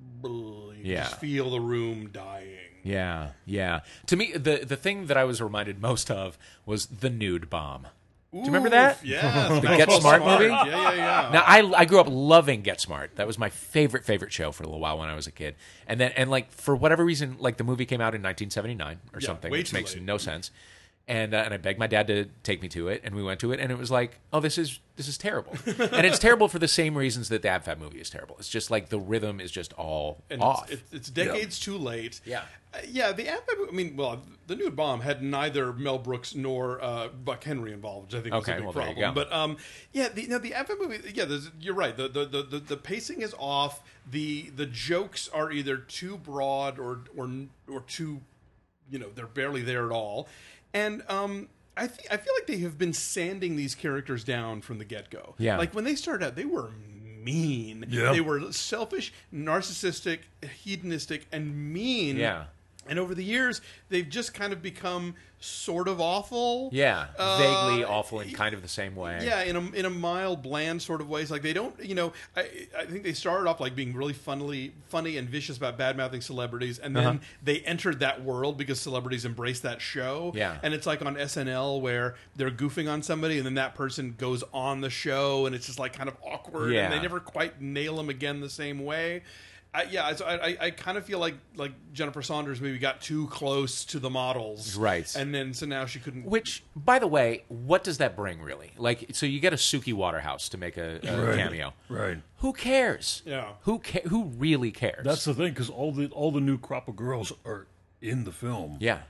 you Yeah. just feel the room dying. Yeah, yeah. To me, the the thing that I was reminded most of was the nude bomb. Do you remember that? Yeah, The Get Smart movie? Yeah, yeah, yeah. Now I I grew up loving Get Smart. That was my favorite favorite show for a little while when I was a kid. And then and like for whatever reason, like the movie came out in nineteen seventy-nine or Yeah, something, way which too makes late. no sense. And uh, and I begged my dad to take me to it, and we went to it, and it was like, oh, this is this is terrible, and it's terrible for the same reasons that the Ab Fab movie is terrible. It's just like the rhythm is just all and off. It's, it's, it's decades too late. Yeah. Uh, yeah. The Ab- I mean, well, the Nude Bomb had neither Mel Brooks nor uh, Buck Henry involved, which I think was Okay, a big well, there you problem. go. But um, yeah, the, now the Ab movie, yeah, there's, you're right. The, the the, the the pacing is off. The the jokes are either too broad or or or too, you know, they're barely there at all, and um. I, th- I feel like they have been sanding these characters down from the get-go. Yeah. Like when they started out, they were mean. Yeah. They were selfish, narcissistic, hedonistic, and mean. Yeah. And over the years, they've just kind of become sort of awful. yeah, Uh, vaguely awful in kind of the same way. Yeah, in a in a mild, bland sort of ways. Like they don't, you know, I I think they started off like being really funnily, funny and vicious about bad mouthing celebrities, and then Uh-huh. they entered that world because celebrities embrace that show. Yeah. and it's like on S N L where they're goofing on somebody, and then that person goes on the show, and it's just like kind of awkward, Yeah. and they never quite nail them again the same way. I, yeah, so I, I, I kind of feel like like Jennifer Saunders maybe got too close to the models, Right. And then so now she couldn't. Which, by the way, what does that bring really? Like, so you get a Suki Waterhouse to make a, a Right. cameo. Right. Who cares? Yeah. Who ca- Who really cares? That's the thing, because all the all the new crop of girls are in the film, yeah.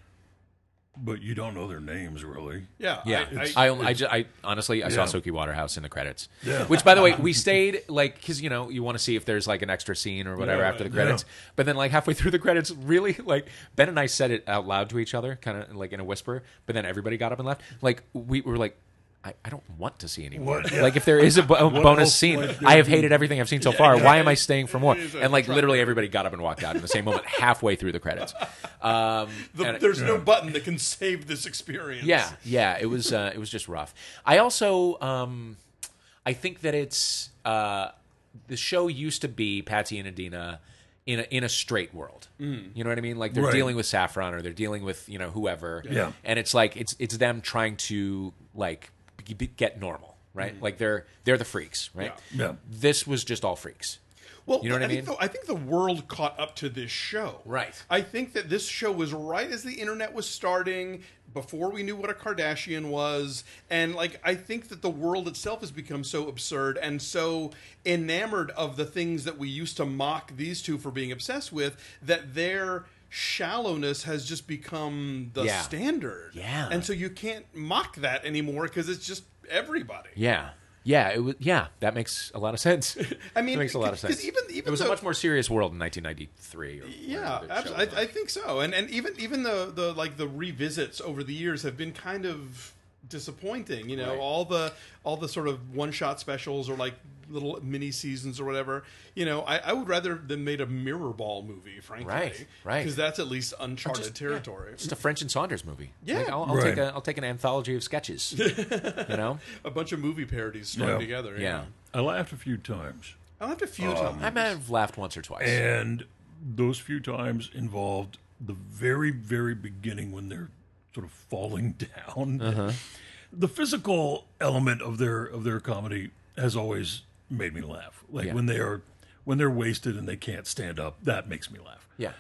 but you don't know their names really. Yeah, Yeah, I, I, I, only, I, ju- I honestly I saw Yeah. Suki Waterhouse in the credits. Yeah. Which, by the way, we stayed like because you know you want to see if there's like an extra scene or whatever Yeah, after the right. credits. Yeah. But then like halfway through the credits, really like Ben and I said it out loud to each other, kind of like in a whisper. But then everybody got up and left. Like we were like. I, I don't want to see anymore. What? Yeah. Like if there is a, bo- What bonus else scene, would there I have be? hated everything I've seen so far. Why am I staying for more? It is a And like trauma. literally everybody got up and walked out in the same moment, halfway through the credits. Um, the, and- there's no button that can save this experience. yeah, yeah, it was uh, it was just rough. I also um, I think that it's uh, the show used to be Patsy and Adina in a, in a straight world. Mm. You know what I mean? Like they're Right. dealing with Saffron or they're dealing with you know whoever. Yeah. and it's like it's it's them trying to like be, be- get normal, right? Mm. Like they're they're the freaks, right? Yeah. This was just all freaks. Well, You know what I think mean? The, I think the world caught up to this show. Right. I think that this show was right as the internet was starting, before we knew what a Kardashian was, and like I think that the world itself has become so absurd and so enamored of the things that we used to mock these two for being obsessed with that their shallowness has just become the Yeah. standard. Yeah. And so you can't mock that anymore because it's just everybody. Yeah. Yeah, it was. Yeah, that makes a lot of sense. I mean, it makes a lot of 'cause sense. even- even it was though- a much more serious world in nineteen ninety-three. Or Yeah, whenever the show absolutely. was I, I think so. And and even even the the like the revisits over the years have been kind of disappointing. You know, Right. all the all the sort of one shot specials or like little mini seasons or whatever. You know, I, I would rather them made a Mirror Ball movie, frankly. Right, right. Because that's at least uncharted Just- territory. Yeah, just a French and Saunders movie. Yeah. Like, I'll, I'll Right. take a I'll take an anthology of sketches. you know, A bunch of movie parodies strung Yeah. together. yeah. I laughed a few times, I laughed a few Um, times. I might have laughed once or twice. and those few times involved the very, very beginning when they're sort of falling down. Uh-huh. The physical element of their of their comedy has always made me laugh. Like Yeah. when they are when they're wasted and they can't stand up, that makes me laugh. yeah,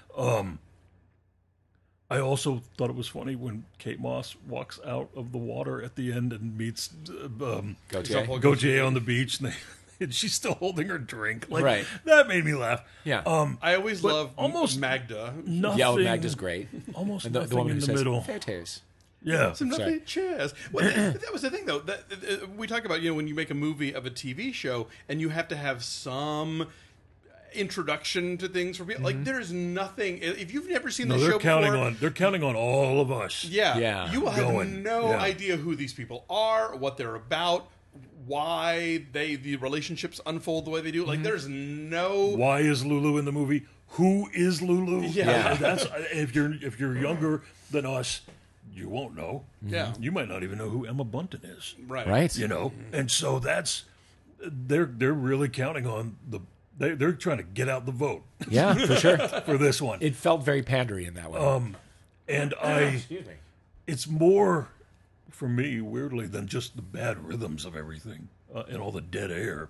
I also thought it was funny when Kate Moss walks out of the water at the end and meets uh, um, Gautier. Jean-Paul Gautier on the beach, and, they, and she's still holding her drink. Like, Right. That made me laugh. yeah, Um, I always but love almost Magda. nothing. yeah. Oh, Magda's great. Almost And the, nothing the woman in who the says middle. fair tears. Yeah. Some Sorry. lovely chairs. Well, that, that was the thing, though. That, uh, we talk about, you know, when you make a movie of a T V show and you have to have some introduction to things for people. Like, there's nothing. If you've never seen No, the they're show counting before, on they're counting on all of us. yeah, Yeah. you will have Going. no Yeah. idea who these people are, what they're about, why they the relationships unfold the way they do. Like, there's no. Why is Lulu in the movie? Who is Lulu? Yeah. Yeah. That's if you're if you're younger than us, you won't know. Yeah. You might not even know who Emma Bunton is. Right. Right. You know, and so that's they're they're really counting on the they they're trying to get out the vote Yeah, for sure. for this one. It felt very pandery in that way. And I Excuse me. it's more for me weirdly than just the bad rhythms of everything uh, and all the dead air.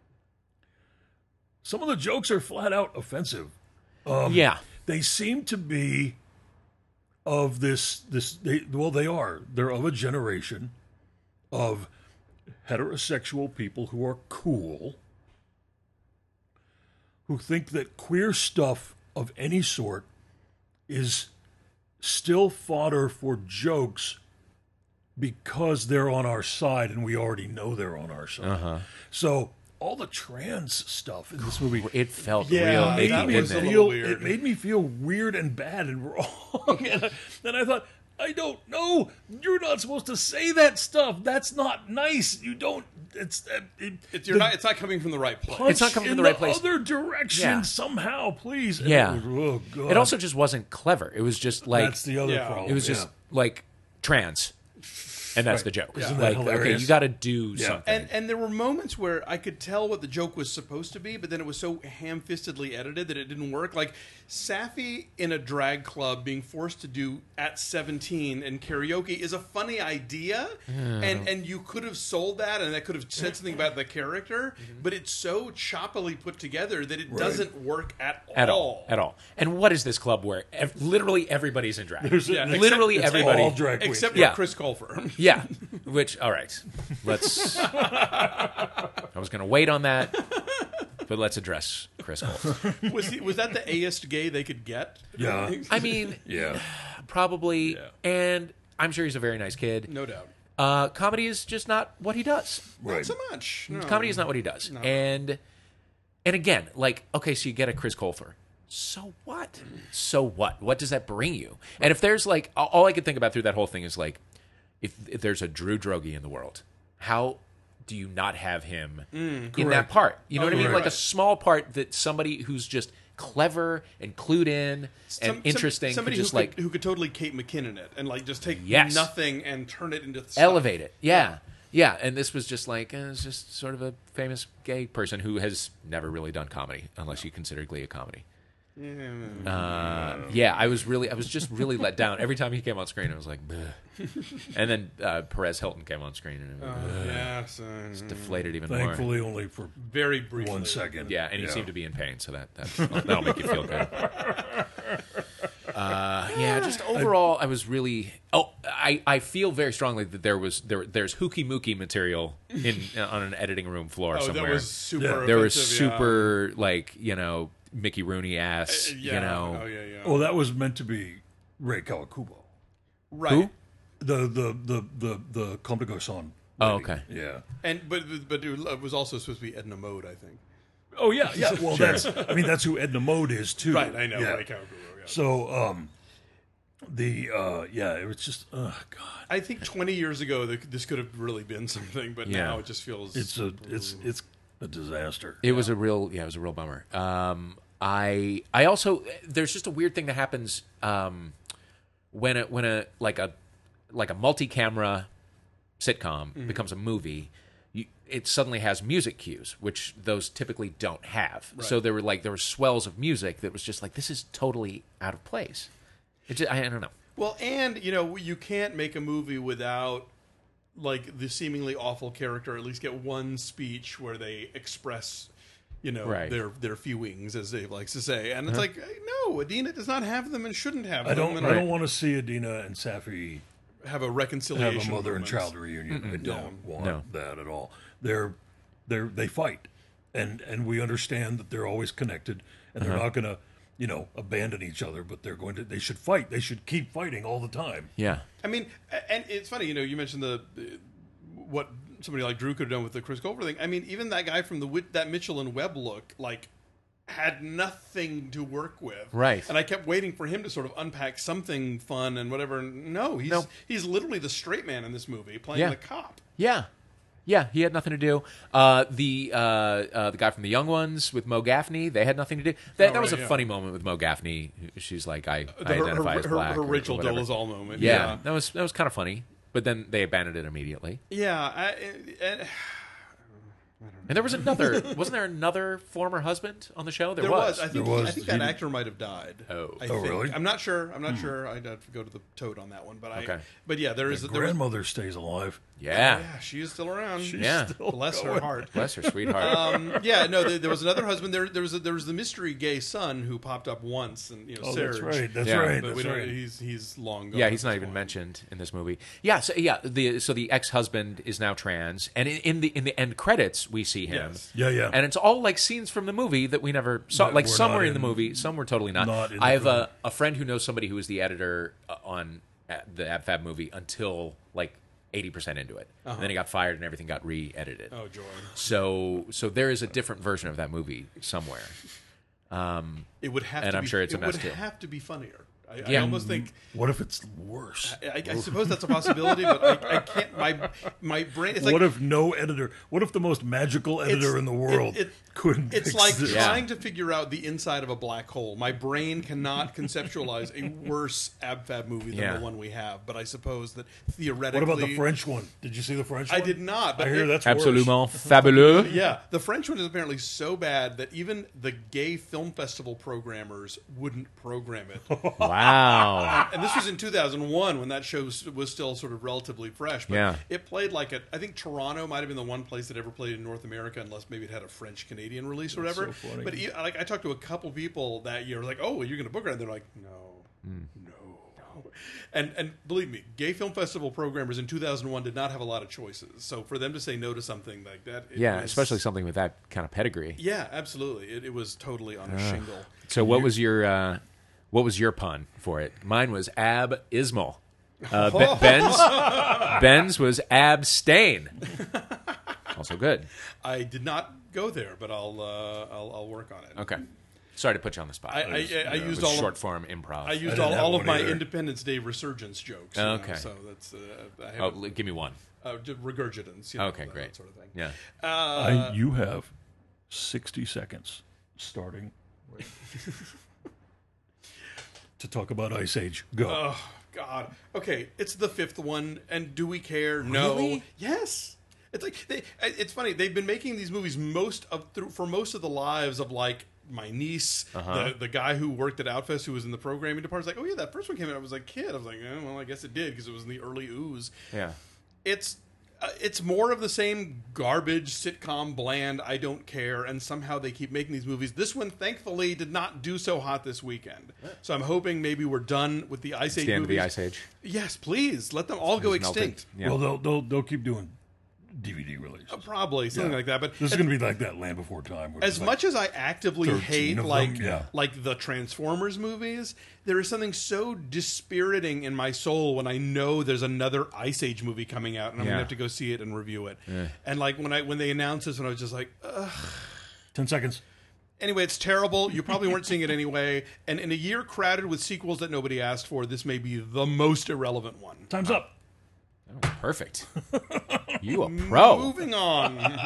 Some of the jokes are flat out offensive. yeah, They seem to be of this this they well they are they're of a generation of heterosexual people who are cool, who think that queer stuff of any sort is still fodder for jokes because they're on our side and we already know they're on our side. Uh-huh. So all the trans stuff in this movie it felt Yeah, real icky, that made was me didn't a it? little feel, weird. it made me feel weird and bad and wrong. and I, then I thought, I don't know. You're not supposed to say that stuff. That's not nice. You don't. It's uh, it, It's, you're the not, it's not coming from the right place. punch It's not coming from in the right place. Other direction Yeah. somehow, please. And Yeah. it, was- oh god. It also just wasn't clever. It was just like that's the other Yeah. problem. it was just yeah. like trans, and that's the joke. Isn't Like, that okay, hilarious? you got to do Yeah. something. And and there were moments where I could tell what the joke was supposed to be, but then it was so ham-fistedly edited that it didn't work. Like Safi in a drag club being forced to do at seventeen and karaoke is a funny idea, and and you could have sold that, and that could have said something about the character, but it's so choppily put together that it doesn't work at, at all. all, at all. And what is this club where ev- literally everybody's in drag? There's a- Yeah, except- literally it's everybody. all drag queens. Except Yeah. for Chris Colfer. Yeah, which all right. Let's. I was going to wait on that, but let's address Chris Cole. was he, was that the A-est gay they could get? Yeah. I mean, yeah. probably, Yeah. and I'm sure he's a very nice kid. No doubt. Uh, comedy is just not what he does. Right. Not so much. No. Comedy is not what he does. And and again, like, okay, so you get a Chris Colfer. So what? So what? What does that bring you? And if there's like, all all I could think about through that whole thing is like, if, if there's a Drew Droege in the world, how do you not have him in that correct. part? You know Oh, what I mean? right. Like a small part that somebody who's just clever and clued in and Some- some- interesting somebody could just who like could, who could totally Kate McKinnon it and like just take Yes. nothing and turn it into stuff. elevate it. Yeah. Yeah, and this was just like, uh, it's just sort of a famous gay person who has never really done comedy, unless you consider Glee a comedy. Uh, yeah, I was really, I was just really let down every time he came on screen. I was like, bleh. And then uh, Perez Hilton came on screen, and it was, Uh, bleh. yeah, so, It's deflated even more. Thankfully, only for very briefly. one second. Yeah, and he seemed to be in pain, so that that that'll make you feel good. Uh, yeah, just overall, I was really. Oh, I, I feel very strongly that there was there there's hooky mookie material in on an editing room floor Oh, somewhere. that was super. Yeah. There was offensive, yeah. super like you know Mickey Rooney ass. Uh, yeah. You know, Oh yeah, yeah. Well, that was meant to be Ray Kawakubo. right. who? The the the the the Comme des Garçons. Oh, lady. okay. Yeah. And but but it was also supposed to be Edna Mode, I think. Oh yeah, yeah. Well, that's. I mean, that's who Edna Mode is too. Right, I know. Yeah. Right, Kawakubo, yeah. So, um, the uh, yeah, it was just, oh god, I think twenty years ago th- this could have really been something, but Yeah. now it just feels. it's a it's it's a disaster. It was a real, yeah, it was a real bummer. Um, I, I also, there's just a weird thing that happens um, when a when a like a like a multi-camera sitcom Mm-hmm. becomes a movie. You, it suddenly has music cues, which those typically don't have. So there were like there were swells of music that was just like this is totally out of place. It just, I, I don't know. Well, and you know, you can't make a movie without like the seemingly awful character at least get one speech where they express, you know, Right. their their feelings, as Dave likes to say. And it's like, no, Adina does not have them and shouldn't have I them. don't and I don't want to see Adina and Safi have a have reconciliation. a mother and moments. child reunion. I don't want No. that at all. They're they're they fight, and and we understand that they're always connected, and they're not going to you know abandon each other, but they're going to they should fight. They should keep fighting all the time. Yeah. I mean, a- and it's funny, you know, you mentioned the, the what somebody like Drew could have done with the Chris Colfer thing. I mean, even that guy from the Whit- that Mitchell and Webb look, like, had nothing to work with, Right. And I kept waiting for him to sort of unpack something fun and whatever. No, he's Nope. he's literally the straight man in this movie playing Yeah. the cop. Yeah. Yeah, he had nothing to do. Uh, the uh, uh, the guy from The Young Ones with Mo Gaffney, they had nothing to do. That, Oh, that was right, a yeah. funny moment with Mo Gaffney. She's like, I, The- I her, identify her, as her, black. her or Rachel whatever. Dolezal moment. Yeah, Yeah, that was that was kind of funny. But then they abandoned it immediately. yeah. I, and, And there was another. Wasn't there another former husband on the show? There, there was. I think There was. I think that He- actor might have died. Oh. I Oh, think. really? I'm not sure. I'm not sure. I'd have to go to the toad on that one. But I. Okay. But yeah, there is. The There was, grandmother stays alive. Yeah. yeah, she is still around. Yeah. Bless her heart. Bless her, sweetheart. Um, yeah, no, there, there was another husband. There, there was a, there was the mystery gay son who popped up once, and you know, Oh, Serge. that's right. That's Yeah. right. But That's we don't. right. He's he's long gone. Yeah, at he's not this even point. mentioned in this movie. Yeah, so yeah, the so the ex-husband is now trans, and in, in the in the end credits we see him. Yes. Yeah, yeah. And it's all like scenes from the movie that we never saw. That like were some not were in the in- movie, some were totally not. not in the I have film. a, a friend who knows somebody who was the editor uh, on uh, the AbFab movie until like eighty percent into it. And then he got fired and everything got re-edited. Oh, joy! So so there is a different version of that movie somewhere. It would have And to I'm be, sure it's a it mess, would too. have to be funnier. I, I Yeah. almost think. What if it's worse? I, I suppose that's a possibility, but I, I can't. My my brain. It's like what if no editor? What if the most magical editor It's- in the world it- it- couldn't? It's fix like this? Yeah. trying to figure out the inside of a black hole. My brain cannot conceptualize a worse AbFab movie than Yeah. the one we have. But I suppose that theoretically, What about the French one? Did you see the French I one? did not, but I hear it- that's worse. Absolument fabuleux. Yeah, the French one is apparently so bad that even the gay film festival programmers wouldn't program it. Wow. And this was in two thousand one when that show was, was still sort of relatively fresh. But Yeah. it played like a. I think Toronto might have been the one place that ever played in North America, unless maybe it had a French Canadian release or whatever. so funny. But e- like I talked to a couple people that year, like, "Oh, you're going to book it?" And they're like, "No, Hmm. no." And and believe me, gay film festival programmers in two thousand one did not have a lot of choices. So for them to say no to something like that, it Yeah, was- especially something with that kind of pedigree. yeah, absolutely, it, it was totally on a shingle. So what was your uh, what was your pun for it? Mine was ab ismal. Uh, Be- Ben's Ben's was abstain. Also good. I did not go there, but I'll uh, I'll, I'll work on it. Okay. Sorry to put you on the spot. I, I, I, I It used was all short of, form improv. I used didn't all, have all of one my either. Independence Day resurgence jokes. you know, Okay. so that's uh, I have oh, l- give me one. uh, just regurgitants. You know, Okay, that great. sort of thing. Yeah. Uh, I, you have sixty seconds starting to talk about Ice Age. Go. oh God. Okay, it's the fifth one, and do we care? No. Really? Yes. It's like they, it's funny. They've been making these movies most of through for most of the lives of like my niece, Uh-huh. the the guy who worked at Outfest who was in the programming department, was like, "Oh yeah, that first one came out." I was like, "Kid," I was like, eh, "Well, I guess it did because it was in the early ooze." Yeah. It's uh, it's more of the same garbage sitcom bland. I don't care, and somehow they keep making these movies. This one, thankfully, did not do so hot this weekend. So I'm hoping maybe we're done with the Ice It's Age the end movies. of the Ice Age. Yes, please let them all go It's melted. extinct. Yeah. Well, they'll, they'll they'll keep doing D V D releases. Uh, Probably something Yeah. like that. But This is going to be like that Land Before Time. which as is like much as I actively thirteen hate of them, like yeah. like the Transformers movies, there is something so dispiriting in my soul when I know there's another Ice Age movie coming out and I'm Yeah. gonna have to go see it and review it. Yeah. And like when I when they announced this, and I was just like, ugh. ten seconds. Anyway, it's terrible. You probably weren't seeing it anyway. And in a year crowded with sequels that nobody asked for, this may be the most irrelevant one. Time's up. That was perfect. You a pro. Moving on.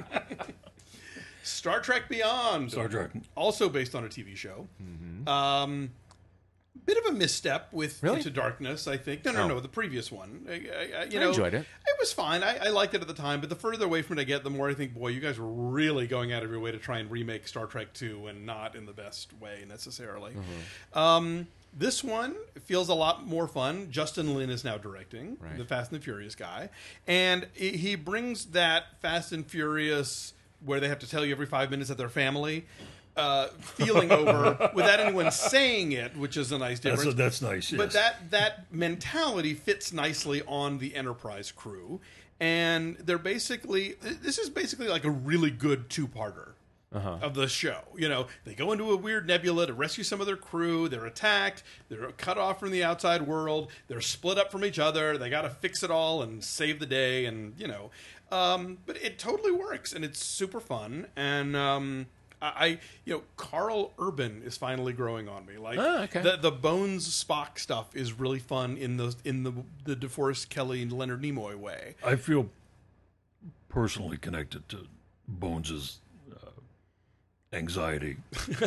Star Trek Beyond. Star Trek. Also based on a T V show. Um, bit of a misstep with Really? Into Darkness, I think. No, no, Oh. no, the previous one. I, I, I- you I know, enjoyed it. It was fine. I, I liked it at the time, but the further away from it I get, the more I think, boy, you guys were really going out of your way to try and remake Star Trek two, and not in the best way necessarily. Mm-hmm. Um, this one feels a lot more fun. Justin Lin is now directing, Right. the Fast and the Furious guy, and he he brings that Fast and Furious where they have to tell you every five minutes that they're family uh, feeling over without anyone saying it, which is a nice That's difference. that's nice. Yes. But that that mentality fits nicely on the Enterprise crew, and they're basically this is basically like a really good two-parter of the show. You know, they go into a weird nebula to rescue some of their crew. They're attacked. They're cut off from the outside world. They're split up from each other. They got to fix it all and save the day. And you know, um, but it totally works, and it's super fun. And um, I, I, you know, Carl Urban is finally growing on me. Like Oh, okay. the the Bones Spock stuff is really fun in the in the the DeForest Kelley and Leonard Nimoy way. I feel personally connected to Bones's uh, anxiety.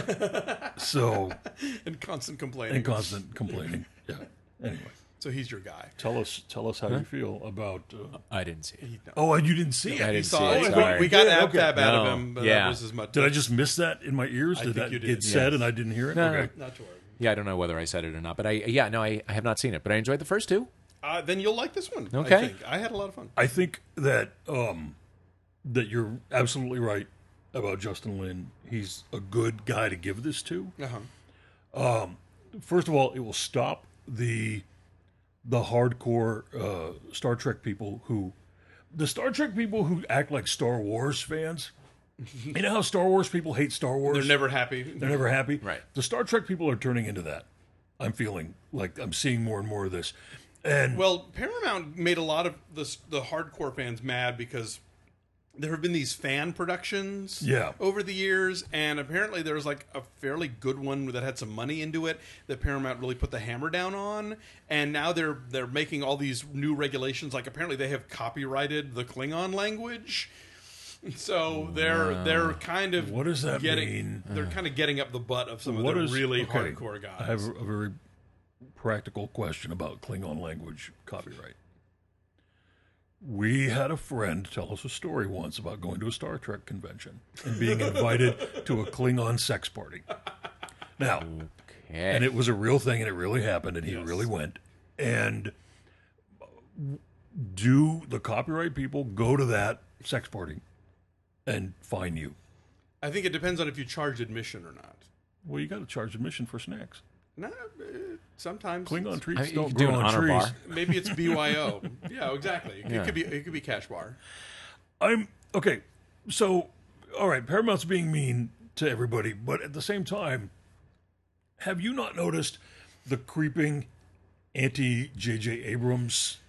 so And constant complaining. and constant complaining. Yeah. Anyway, So he's your guy. tell us tell us how you feel about. Uh, I didn't see it. oh, you didn't see it. I He didn't saw see it. it. We- Sorry. We, got Yeah, ab okay. fab out No. of him, but Yeah. that was as much. Did I just miss that in my ears? I Did think that you did. get said Yes. and I didn't hear it? No. Okay. Not to worry. Yeah, I don't know whether I said it or not, but I yeah, no, I, I have not seen it, but I enjoyed the first two. Uh, then you'll like this one. Okay. I think. I had a lot of fun. I think that um, that you're absolutely right about Justin Lin. He's a good guy to give this to. Uh-huh. First of all, it will stop the the hardcore uh, Star Trek people who the Star Trek people who act like Star Wars fans. You know how Star Wars people hate Star Wars? They're never happy. They're never happy. Right. The Star Trek people are turning into that. I'm feeling like I'm seeing more and more of this. And Well, Paramount made a lot of the the hardcore fans mad because there have been these fan productions Yeah. over the years, and apparently there was like a fairly good one that had some money into it that Paramount really put the hammer down on, and now they're they're making all these new regulations. Like apparently they have copyrighted the Klingon language. So they're they're kind of What does that getting, mean? They're kind of getting up the butt of some what of is the really okay, hardcore guys. I have a very practical question about Klingon language copyright. We had a friend tell us a story once about going to a Star Trek convention and being invited to a Klingon sex party. Now, Okay. and it was a real thing and it really happened and he really went. And do the copyright people go to that sex party and fine you? I think it depends on if you charge admission or not. Well, you got to charge admission for snacks. No, uh, sometimes Klingon it's- treats I mean, you don't could do grow an on honor trees. bar. maybe it's B Y O. Yeah, exactly. It Yeah. could be it could be cash bar. I'm okay. So, all right, Paramount's being mean to everybody, but at the same time, have you not noticed the creeping anti J J Abrams?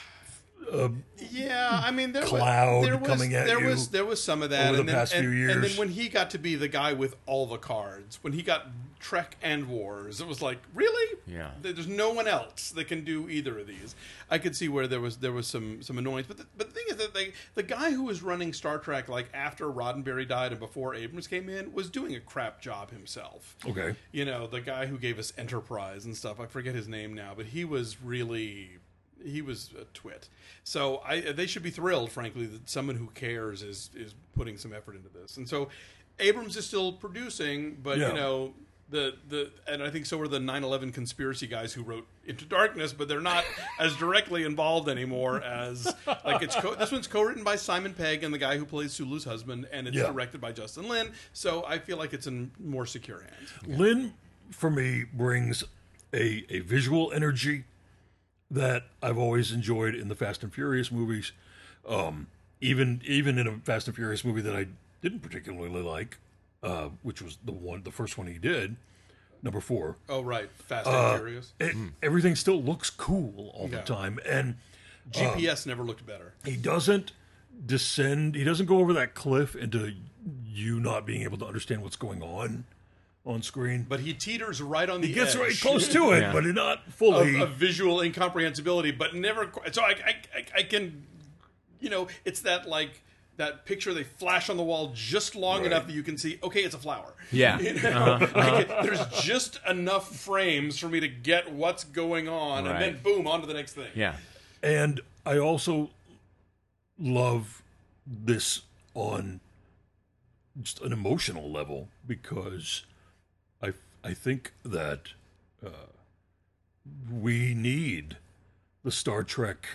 Yeah, I mean there Cloud was, there was, coming at there you was there was some of that over the and then, past and, few and then years. when he got to be the guy with all the cards, when he got Trek and Wars, it was like, really? Yeah. There's no one else that can do either of these. I could see where there was there was some some annoyance, but the, but the thing is that they the guy who was running Star Trek like after Roddenberry died and before Abrams came in was doing a crap job himself. Okay, You know, the guy who gave us Enterprise and stuff. I forget his name now, but he was really he was a twit. So I they should be thrilled, frankly, that someone who cares is is putting some effort into this. And so Abrams is still producing, but Yeah. you know the the and I think so are the nine eleven conspiracy guys who wrote Into Darkness, but they're not as directly involved anymore as like it's co- this one's co-written by Simon Pegg and the guy who plays Sulu's husband, and it's Yeah. directed by Justin Lin. So I feel like it's in more secure hands. Lynn, for me, brings a, a visual energy that I've always enjoyed in the Fast and Furious movies. Um, even even in a Fast and Furious movie that I didn't particularly like, uh, which was the one, the first one he did, number four. Oh right, Fast and Furious. It, Everything still looks cool all Yeah. the time, and G P S never looked better. he doesn't descend. He doesn't go over that cliff into you not being able to understand what's going on on screen. But he teeters right on the He gets edge right close to it, Yeah. but not fully. of, of visual incomprehensibility, but never. qu- So I, I, I, I can, you know, it's that like that picture they flash on the wall just long Right. enough that you can see. Okay, it's a flower. Yeah. You know? I can- there's just enough frames for me to get what's going on, and then Right. boom, on to the next thing. Yeah. And I also love this on just an emotional level because I I think that uh, we need the Star Trek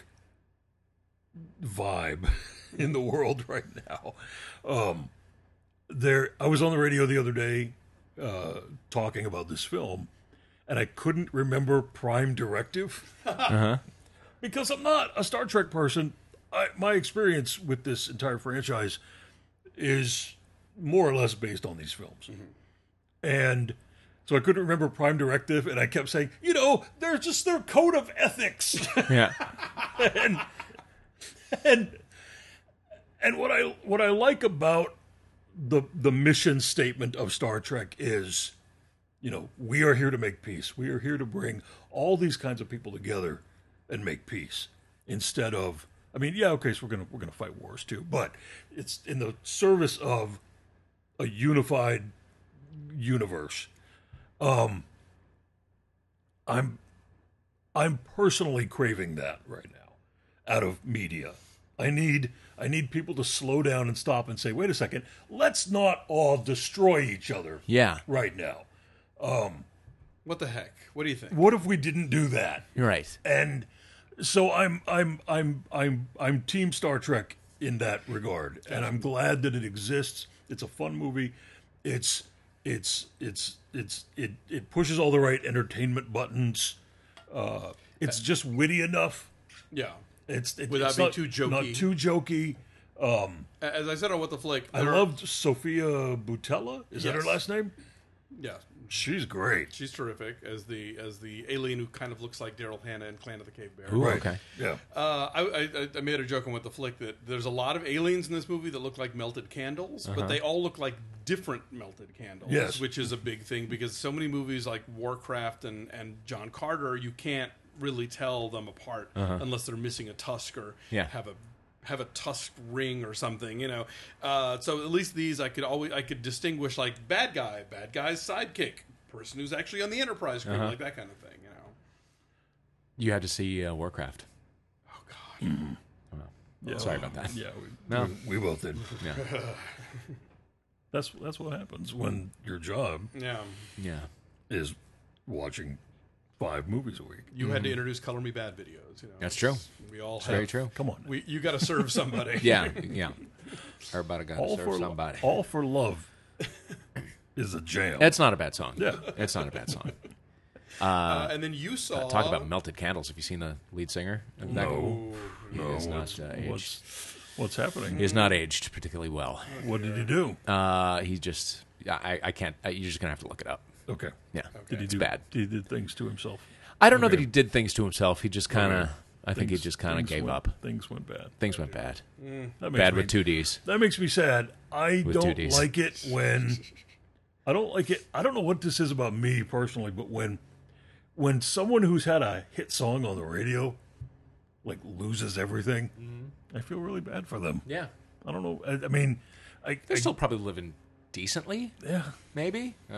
vibe in the world right now. Um, there, I was on the radio the other day uh, talking about this film, and I couldn't remember Prime Directive. Because I'm not a Star Trek person. I, my experience with this entire franchise is more or less based on these films. And so I couldn't remember Prime Directive, and I kept saying, you know, they're just their code of ethics. Yeah. and and and what I what I like about the the mission statement of Star Trek is, you know, we are here to make peace. We are here to bring all these kinds of people together and make peace instead of, I mean, yeah, okay, so we're gonna we're gonna fight wars too, but it's in the service of a unified universe. Um, I'm I'm personally craving that right now out of media. I need I need people to slow down and stop and say, wait a second, let's not all destroy each other Yeah. right now. What the heck? What do you think? What if we didn't do that? You're right. And so I'm I'm I'm I'm I'm team Star Trek in that regard, and I'm glad that it exists. It's a fun movie. It's it's it's it's it it pushes all the right entertainment buttons. Uh, it's just witty enough. Yeah. It's it, Without it's being not, too jokey. Not too jokey. As I said on What the Flick, I there- loved Sophia Boutella. Is that her Yes. last name? Yeah, She's great. she's terrific as the as the alien who kind of looks like Daryl Hannah in Clan of the Cave Bear. Ooh, Right. okay. Yeah. Uh, I, I, I made a joke on What the Flick that there's a lot of aliens in this movie that look like melted candles, but they all look like different melted candles, Yes. which is a big thing because so many movies like Warcraft and, and John Carter, you can't really tell them apart unless they're missing a tusk or Yeah. have a have a tusk ring or something, you know. Uh, so at least these I could always I could distinguish like bad guy, bad guy's sidekick, person who's actually on the Enterprise crew, like that kind of thing, you know. You had to see uh, Warcraft. Oh God. Yeah. Sorry about that. Yeah. We, No. we, we both did. Yeah. That's that's what happens when your job Yeah. Yeah. is watching five movies a week. You had to introduce Color Me Bad videos. You know, That's true. We all It's have. very true. Come on. We, you got to serve somebody. Yeah. Yeah. Everybody got to all serve for somebody. all for love is a jam. It's not a bad song. Yeah. It's not a bad song. Uh, and then you saw. Talk about melted candles. Have you seen the lead singer? of that group? no, He no. is not What's, uh, aged. what's what's happening? He is not aged particularly well. What did he do? Uh, he just. I, I can't. I, you're just gonna have to look it up. Okay. Yeah. Did he It's do bad. Did he did things to himself? I don't know that Okay. he did things to himself. He just kind of. Okay. I think he Things- just kind of things gave went- up. Things went bad. Things went bad. That makes Bad me, with two D's. That makes me sad. I With two don't Ds. like it when I don't like it. I don't know what this is about me personally, but when when someone who's had a hit song on the radio like loses everything, I feel really bad for them. Yeah. I don't know. I, I mean, I, They're I still probably living decently. yeah. Maybe. I don't know.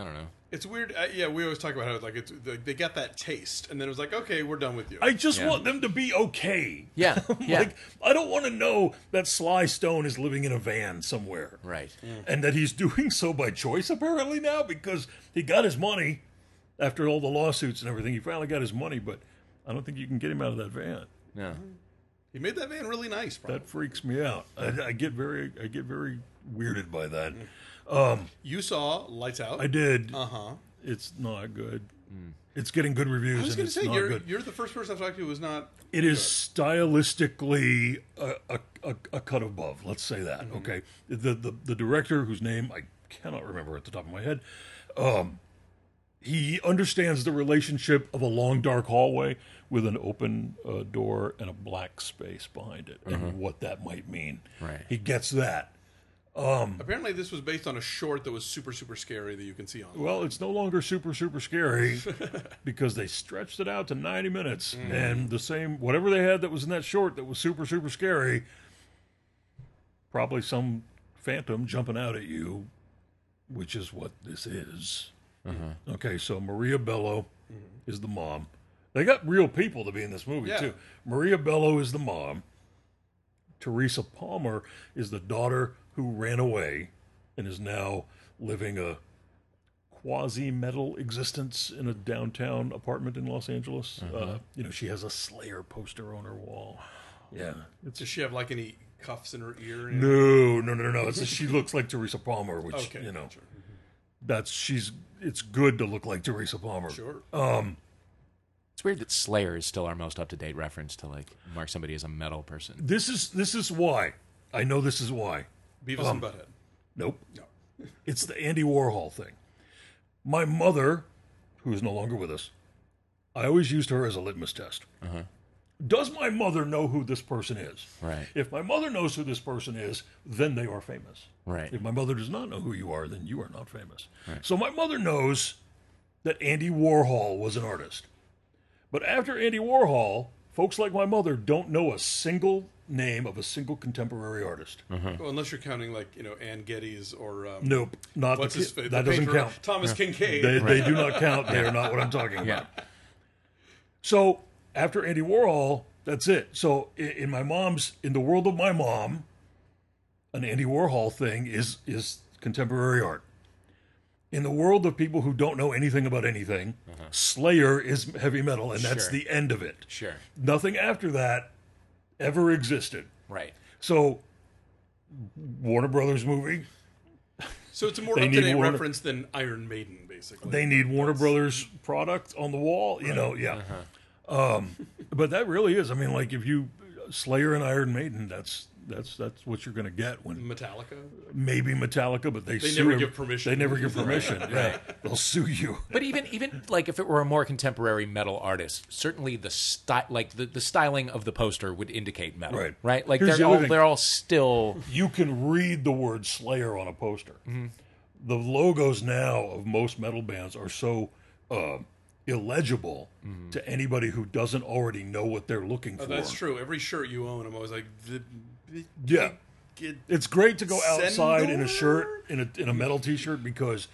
It's weird. Uh, yeah, we always talk about how like it's like, they got that taste, and then it was like, okay, we're done with you. I just Yeah. want them to be okay. Yeah, yeah. Like, I don't want to know that Sly Stone is living in a van somewhere. Right. And that he's doing so by choice, apparently, now, because he got his money after all the lawsuits and everything. He finally got his money, but I don't think you can get him out of that van. No. He made that van really nice, probably. That freaks me out. I, I get very, I get very weirded by that. You saw Lights Out. I did. Uh huh. It's not good. It's getting good reviews, I was and going it's to say not you're good. you're the first person I've talked to who was not. It is stylistically a, a, a, a cut above. Let's say that. Mm-hmm. Okay. The, the the director, whose name I cannot remember at the top of my head, um, he understands the relationship of a long dark hallway with an open uh, door and a black space behind it, and what that might mean. Right. He gets that. Apparently, this was based on a short that was super super scary that you can see on. Well, it's no longer super, super scary because they stretched it out to ninety minutes. And the same, whatever they had that was in that short that was super, super scary, probably some phantom jumping out at you, which is what this is. Okay, so Maria Bello is the mom. They got real people to be in this movie, Yeah. too. Maria Bello is the mom. Teresa Palmer is the daughter who ran away and is now living a quasi-metal existence in a downtown apartment in Los Angeles. Uh, you know, she has a Slayer poster on her wall. Yeah. It's Does she have like any cuffs in her ear? no, no, no, no. It's she looks like Teresa Palmer, which, Okay. you know, Sure. that's, she's, it's good to look like Teresa Palmer. Sure. It's weird that Slayer is still our most up to date reference to like mark somebody as a metal person. This is, this is why. I know this is why. Beavis and Butthead. Nope. No. It's the Andy Warhol thing. My mother, who is no longer with us, I always used her as a litmus test. Does my mother know who this person is? Right. If my mother knows who this person is, then they are famous. Right. If my mother does not know who you are, then you are not famous. So my mother knows that Andy Warhol was an artist. But after Andy Warhol, folks like my mother don't know a single name of a single contemporary artist. Well, unless you're counting like you know Ann Geddes or um, Nope, not what's the his ki- face? that The doesn't painter, count. Thomas Kincaid. They, they do not count. They are not what I'm talking about. Yeah. So after Andy Warhol, that's it. So in, in my mom's, in the world of my mom, an Andy Warhol thing is is contemporary art. In the world of people who don't know anything about anything, Slayer is heavy metal, and that's Sure. the end of it. Sure. Nothing after that ever existed. Right. So Warner Brothers movie, So it's a more They up to need date Warner- reference than Iron Maiden, basically. they need Warner Brothers product on the wall, you know, yeah. Um, but that really is. I mean, like if you Slayer and Iron Maiden, that's that's that's what you're going to get when Metallica. maybe Metallica, but they, They sue never every- give permission. They never give permission. Yeah, they'll sue you. But even even like if it were a more contemporary metal artist, certainly the sty- like the, the styling of the poster would indicate metal. Right. Right? Like Here's they're the other all thing. they're all still You can read the word Slayer on a poster. The logos now of most metal bands are so uh, illegible to anybody who doesn't already know what they're looking for. Oh, that's true. Every shirt you own, I'm always like, the, the, Yeah. get- It's great to go outside in a Sendor? shirt, in a in a metal T-shirt, because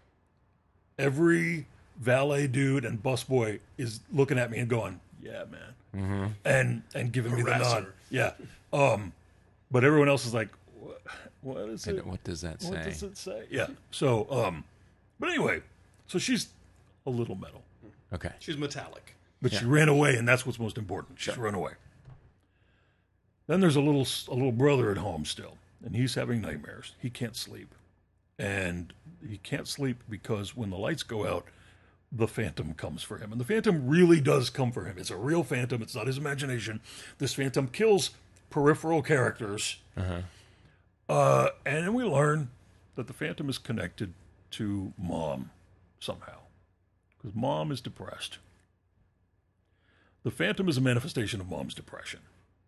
every valet dude and busboy is looking at me and going, "Yeah, man," and and giving me the nod. Harasser. Yeah. Um, but everyone else is like, "What, what is it? and what does that say? What does it say?" Yeah. So, um, but anyway, so she's a little metal, Okay. she's metallic. but she ran away, and that's what's most important. She's run away. Then there's a little a little brother at home still, and he's having nightmares. He can't sleep, and he can't sleep because when the lights go out, the Phantom comes for him, and the Phantom really does come for him. It's a real Phantom. It's not his imagination. This Phantom kills peripheral characters, uh, and then we learn that the Phantom is connected to Mom somehow, because Mom is depressed. The Phantom is a manifestation of Mom's depression.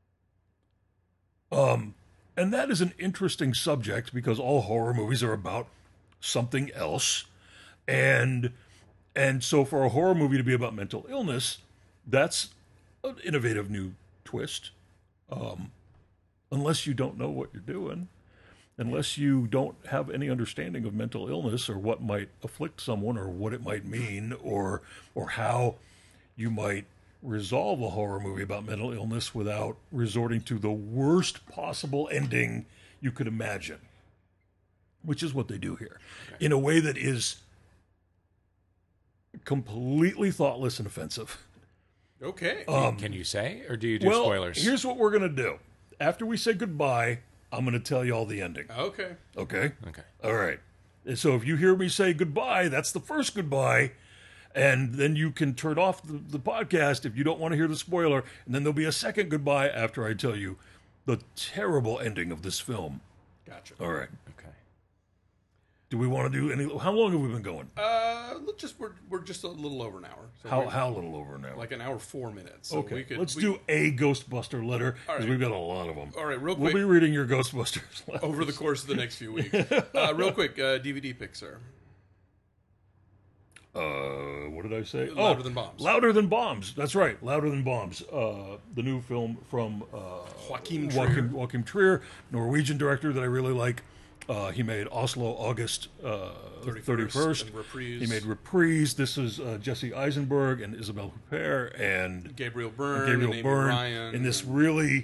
Um, and that is an interesting subject because all horror movies are about something else. And and so for a horror movie to be about mental illness, that's an innovative new twist. Um, unless you don't know what you're doing. unless you don't have any understanding of mental illness or what might afflict someone or what it might mean or or how you might resolve a horror movie about mental illness without resorting to the worst possible ending you could imagine, which is what they do here, okay. in a way that is completely thoughtless and offensive. Okay. Um, Can you say, or do you do well, spoilers? Here's what we're going to do. After we say goodbye, I'm going to tell you all the ending. Okay. Okay? Okay. All right. And so if you hear me say goodbye, that's the first goodbye. And then you can turn off the, the podcast if you don't want to hear the spoiler. And then there'll be a second goodbye after I tell you the terrible ending of this film. Gotcha. All right. Okay. Do we want to do any... How long have we been going? Uh, let's just we're we're just a little over an hour. So how we're- how little over an hour? Like an hour four minutes. So okay. we could, Let's we- do a Ghostbuster letter because right. we've got a lot of them. All right, real We'll quick. be reading your Ghostbusters letters. over the course of the next few weeks. Uh, real quick, uh, D V D pick, sir. Uh, what did I say? Louder oh, Than Bombs. Louder Than Bombs. That's right. Louder Than Bombs. Uh, the new film from uh, Joachim Trier. Joachim, Joachim Trier, Norwegian director that I really like. Uh, he made Oslo August uh, thirty-first. And Reprise. He made Reprise. This is uh, Jesse Eisenberg and Isabelle Huppert and Gabriel Byrne. Gabriel and Amy Byrne. Ryan. In this really,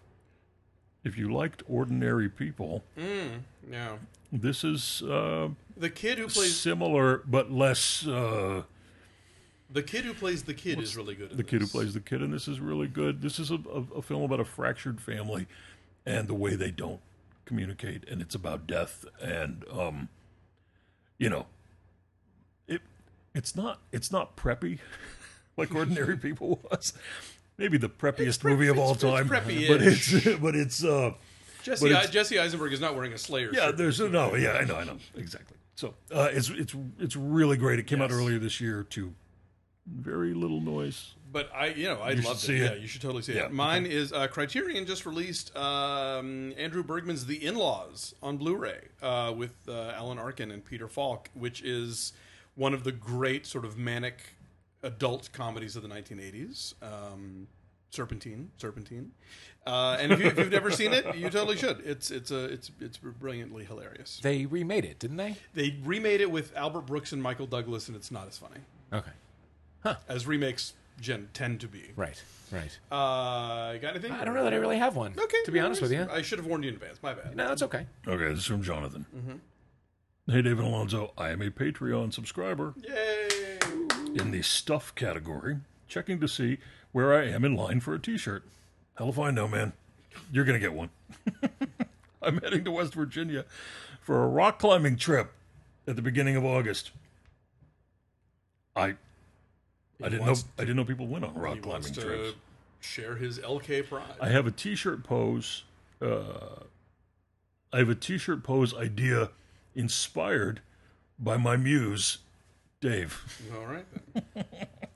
if you liked Ordinary People, Yeah. this is uh, The kid who plays similar but less... Uh, the kid who plays the kid is really good. In the kid who this. plays the kid, and this is really good. This is a, a, a film about a fractured family and the way they don't communicate, and it's about death, and um, you know, it it's not it's not preppy like Ordinary People was. Maybe the preppiest prep- movie of all it's- it's time, preppy-ish. but it's but it's uh, Jesse but it's- Jesse Eisenberg is not wearing a Slayer. yeah. shirt. There's no yeah. I know I know exactly. So uh, it's it's it's really great. It came out Yes. earlier this year to very little noise. But I, you know, I You should loved it. see Yeah, it. you should totally see Yeah, it. Mine is uh, Criterion just released um, Andrew Bergman's The In-Laws on Blu-ray uh, with uh, Alan Arkin and Peter Falk, which is one of the great sort of manic adult comedies of the nineteen eighties. Um, Serpentine, Serpentine. Uh, and if, you, if you've never seen it, you totally should. It's it's a it's it's brilliantly hilarious. They remade it, didn't they? They remade it with Albert Brooks and Michael Douglas, and it's not as funny Okay. as remakes gen- tend to be. Right. Right. Uh, got anything? I don't know that I really have one. Okay. To be no honest with worries. you. I should have warned you in advance. My bad. No, it's okay. Okay, this is from Jonathan. Mm-hmm. Hey, David Alonso. I am a Patreon subscriber Yay! in the stuff category, checking to see where I am in line for a T-shirt. Hell if I know, man. You're going to get one. I'm heading to West Virginia for a rock climbing trip at the beginning of August. I I didn't know wants I didn't know people went on rock He wants climbing to trips. share his L K pride. I have a T-shirt pose. Uh, I have a T-shirt pose idea inspired by my muse, Dave. All right. Then.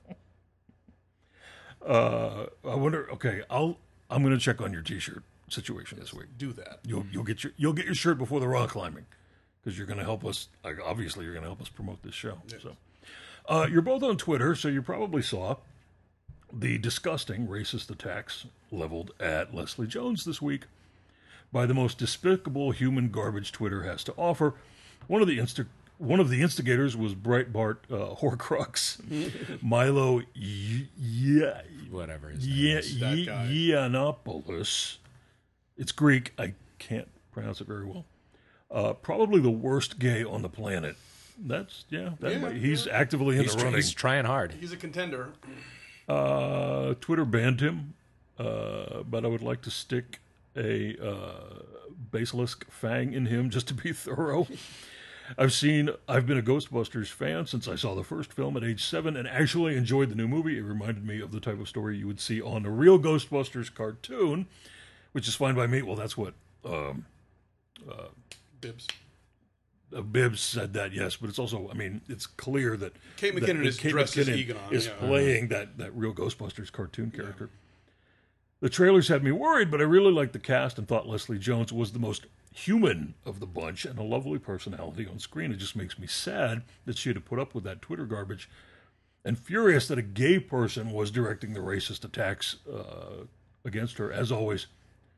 Uh, I wonder. Okay, I'll. I'm going to check on your T-shirt situation this week. Do that. You'll you'll get your you'll get your shirt before the rock climbing because you're going to help us. Like, obviously, you're going to help us promote this show. Yes. So, uh, you're both on Twitter, so you probably saw the disgusting racist attacks leveled at Leslie Jones this week by the most despicable human garbage Twitter has to offer. One of the insta- one of the instigators was Breitbart uh, Horcrux Milo y- y- Whatever his name Ye- is. that Ye- guy. Yiannopoulos. It's Greek. I can't pronounce it very well. Uh, probably the worst gay on the planet. That's yeah. That Yeah, might- he's actively in He's, the tr- running. he's trying hard. He's a contender. Uh, Twitter banned him, uh, but I would like to stick a uh, basilisk fang in him just to be thorough. I've seen, I've been a Ghostbusters fan since I saw the first film at age seven and actually enjoyed the new movie. It reminded me of the type of story you would see on the real Ghostbusters cartoon, which is fine by me. Well, that's what um, Bibbs. uh, Bibbs said that, yes, but it's also, I mean, it's clear that Kate that- McKinnon that is Kate dressed as McKinnon Egon, is yeah. playing that, that real Ghostbusters cartoon character. The trailers had me worried, but I really liked the cast and thought Leslie Jones was the most human of the bunch and a lovely personality on screen. It just makes me sad that she had to put up with that Twitter garbage and furious that a gay person was directing the racist attacks uh, against her. As always,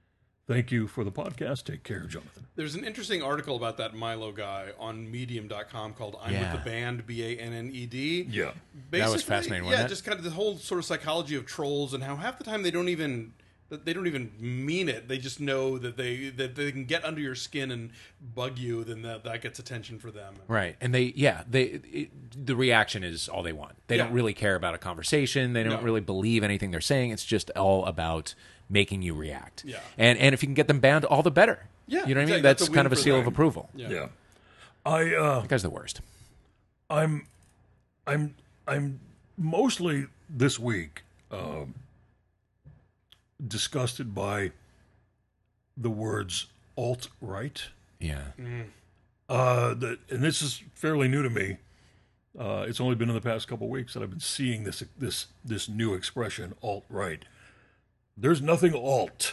Thank you for the podcast. Take care, Jonathan. There's an interesting article about that Milo guy on medium dot com called I'm Yeah. with the Band, B A N N E D. Yeah. Basically, was fascinating, Yeah, wasn't it? just kind of the whole sort of psychology of trolls and how half the time they don't even that they don't even mean it. They just know that they that they can get under your skin and bug you, then that, that gets attention for them. Right, and they, yeah, they, it, the reaction is all they want. They Yeah. don't really care about a conversation. They don't No. really believe anything they're saying. It's just all about making you react. Yeah. and and if you can get them banned, all the better. Yeah, you know what I mean. exactly. That's That's a kind win of a for seal them. of approval. Yeah. Yeah. I uh, That guy's the worst. I'm I'm I'm mostly this week um, disgusted by the words alt-right. Yeah, Uh, the, and this is fairly new to me. Uh, it's only been in the past couple of weeks that I've been seeing this this this new expression, alt-right. There's nothing alt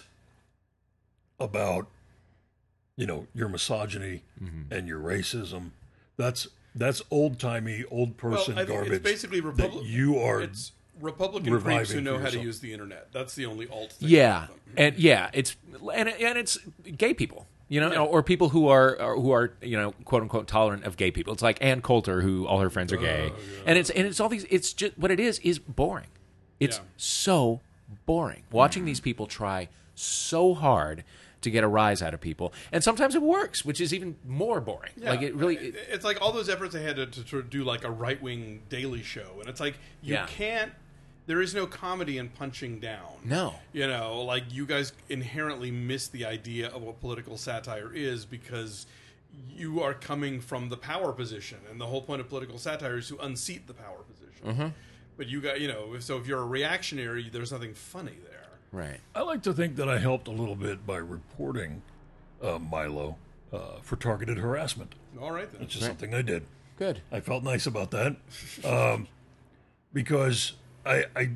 about, you know, your misogyny and your racism. That's that's old-timey, old Well, person I think garbage. it's basically that Republic. you are. It's Republican reviving creeps who know for how to yourself. use the internet. That's the only alt thing. yeah, about them. and yeah, it's and and it's gay people. You know, Yeah. or people who are, are who are you know quote unquote tolerant of gay people. It's like Ann Coulter, who all her friends are gay, and it's and it's all these. It's just what it is is boring. It's Yeah. so boring watching these people try so hard to get a rise out of people, and sometimes it works, which is even more boring. Yeah. Like it really. It, it's like all those efforts they had to, to, to do like a right wing Daily Show, and it's like you Yeah. can't. There is no comedy in punching down. No. You know, like you guys inherently miss the idea of what political satire is because you are coming from the power position, and the whole point of political satire is to unseat the power position. Mm-hmm. But you got, you know, so if you're a reactionary, there's nothing funny there. right. I like to think that I helped a little bit by reporting uh, Milo uh, for targeted harassment. All right then. It's just something I did. Good. I felt nice about that um, because I, I,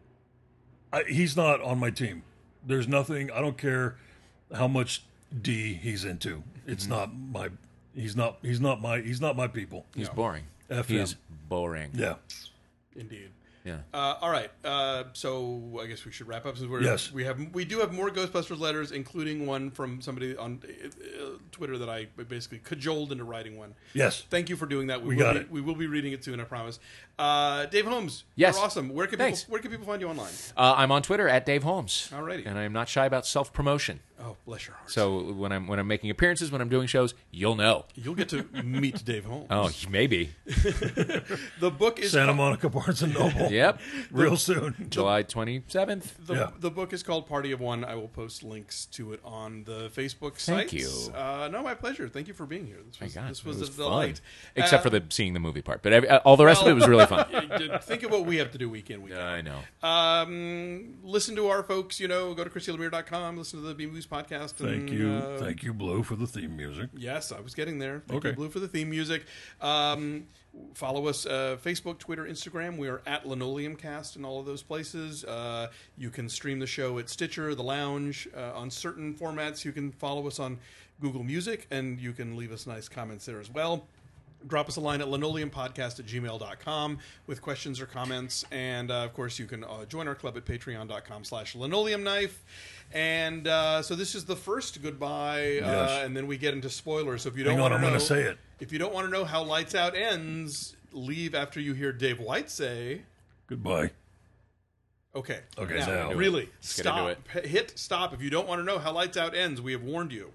I, he's not on my team. There's nothing. I don't care how much D he's into. It's Mm-hmm. not my. He's not. He's not my. He's not my people. He's No. boring. F he him. is boring. Yeah. Indeed. Yeah. Uh, all right, uh, so I guess we should wrap up. Since we're, Yes. we have we do have more Ghostbusters letters, including one from somebody on uh, Twitter that I basically cajoled into writing one. Yes. Thank you for doing that. We, We will got be, it. We will be reading it soon, I promise. Uh, Dave Holmes, Yes. you're awesome. Where can Thanks. people Where can people find you online? Uh, I'm on Twitter at Dave Holmes. Alrighty. And I'm not shy about self promotion. Oh, bless your heart. So when I'm when I'm making appearances, when I'm doing shows, you'll know. You'll get to meet Dave Holmes. Oh, maybe. The book is Santa called, Monica Barnes and Noble. Yep. Real soon. July twenty-seventh. The, Yeah. the book is called Party of One. I will post links to it on the Facebook site. Thank you. Uh, no, my pleasure. Thank you for being here. This was, My God, this was, it a fun. delight. Except Uh, for the seeing the movie part, but every, uh, all the rest of it was really fun. Yeah, think of what we have to do week in, week out. I know. Um, listen to our folks, you know, go to Christy Lemire dot com, listen to the B Movies podcast. Thank and, you. uh, Thank you, Blue, for the theme music. Yes, I was getting there. Thank Okay. you, Blue, for the theme music. Um, follow us uh, Facebook, Twitter, Instagram. We are at LinoleumCast in all of those places. Uh, you can stream the show at Stitcher, The Lounge. Uh, on certain formats, you can follow us on Google Music, and you can leave us nice comments there as well. Drop us a line at linoleumpodcast at gmail dot com with questions or comments. And, uh, of course, you can uh, join our club at patreon dot com slash linoleumknife. And uh, so this is the first goodbye, uh, Yes. and then we get into spoilers. So if you don't Hang on, want I'm to know, going to say it. if you don't want to know how Lights Out ends, leave after you hear Dave White say, Goodbye. okay. Okay, now, now. really, get into stop. it. H- Hit stop if you don't want to know how Lights Out ends. We have warned you.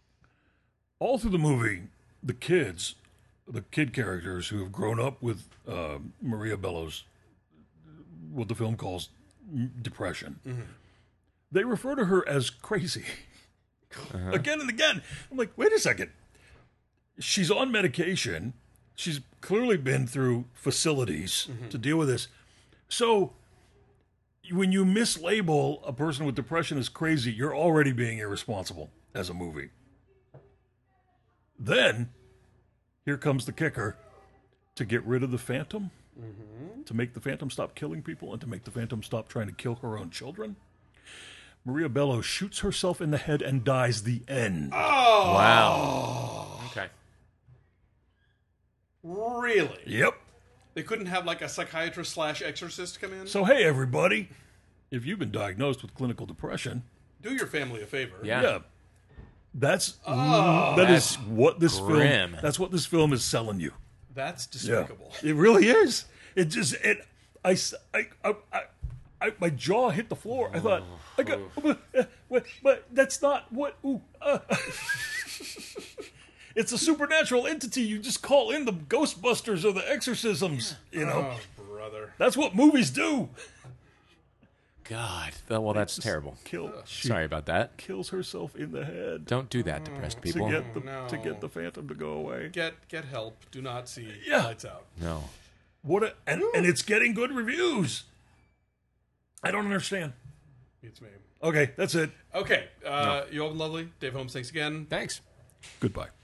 All through the movie, the kids, the kid characters who have grown up with uh, Maria Bellows, what the film calls depression, they refer to her as crazy. Again and again. I'm like, wait a second. She's on medication. She's clearly been through facilities to deal with this. So when you mislabel a person with depression as crazy, you're already being irresponsible as a movie. Then, here comes the kicker. To get rid of the Phantom, to make the Phantom stop killing people, and to make the Phantom stop trying to kill her own children, Maria Bello shoots herself in the head and dies. The end. Oh, Wow. Okay. really? Yep. They couldn't have like a psychiatrist slash exorcist come in? So, hey, everybody. If you've been diagnosed with clinical depression, Do your family a favor. Yeah. Yeah. That's that is That's what this grim. film. That's what this film is selling you. That's Yeah, despicable. it really is. It just it. I s- I I. I I, my jaw hit the floor. I thought, I got, but, but, but that's not what. Ooh, uh. It's a supernatural entity. You just call in the Ghostbusters or the exorcisms. You know, Oh, brother. that's what movies do. God. Well, that's terrible. Kill. She Sorry about that. kills herself in the head Don't do that, depressed to people. get the no. to get the Phantom to go away. Get get help. Do not see Yeah. lights out. No. What a, and and it's getting good reviews. I don't understand. It's me. Okay, that's it. Okay. Uh, You all been lovely. Dave Holmes, thanks again. Thanks. Goodbye.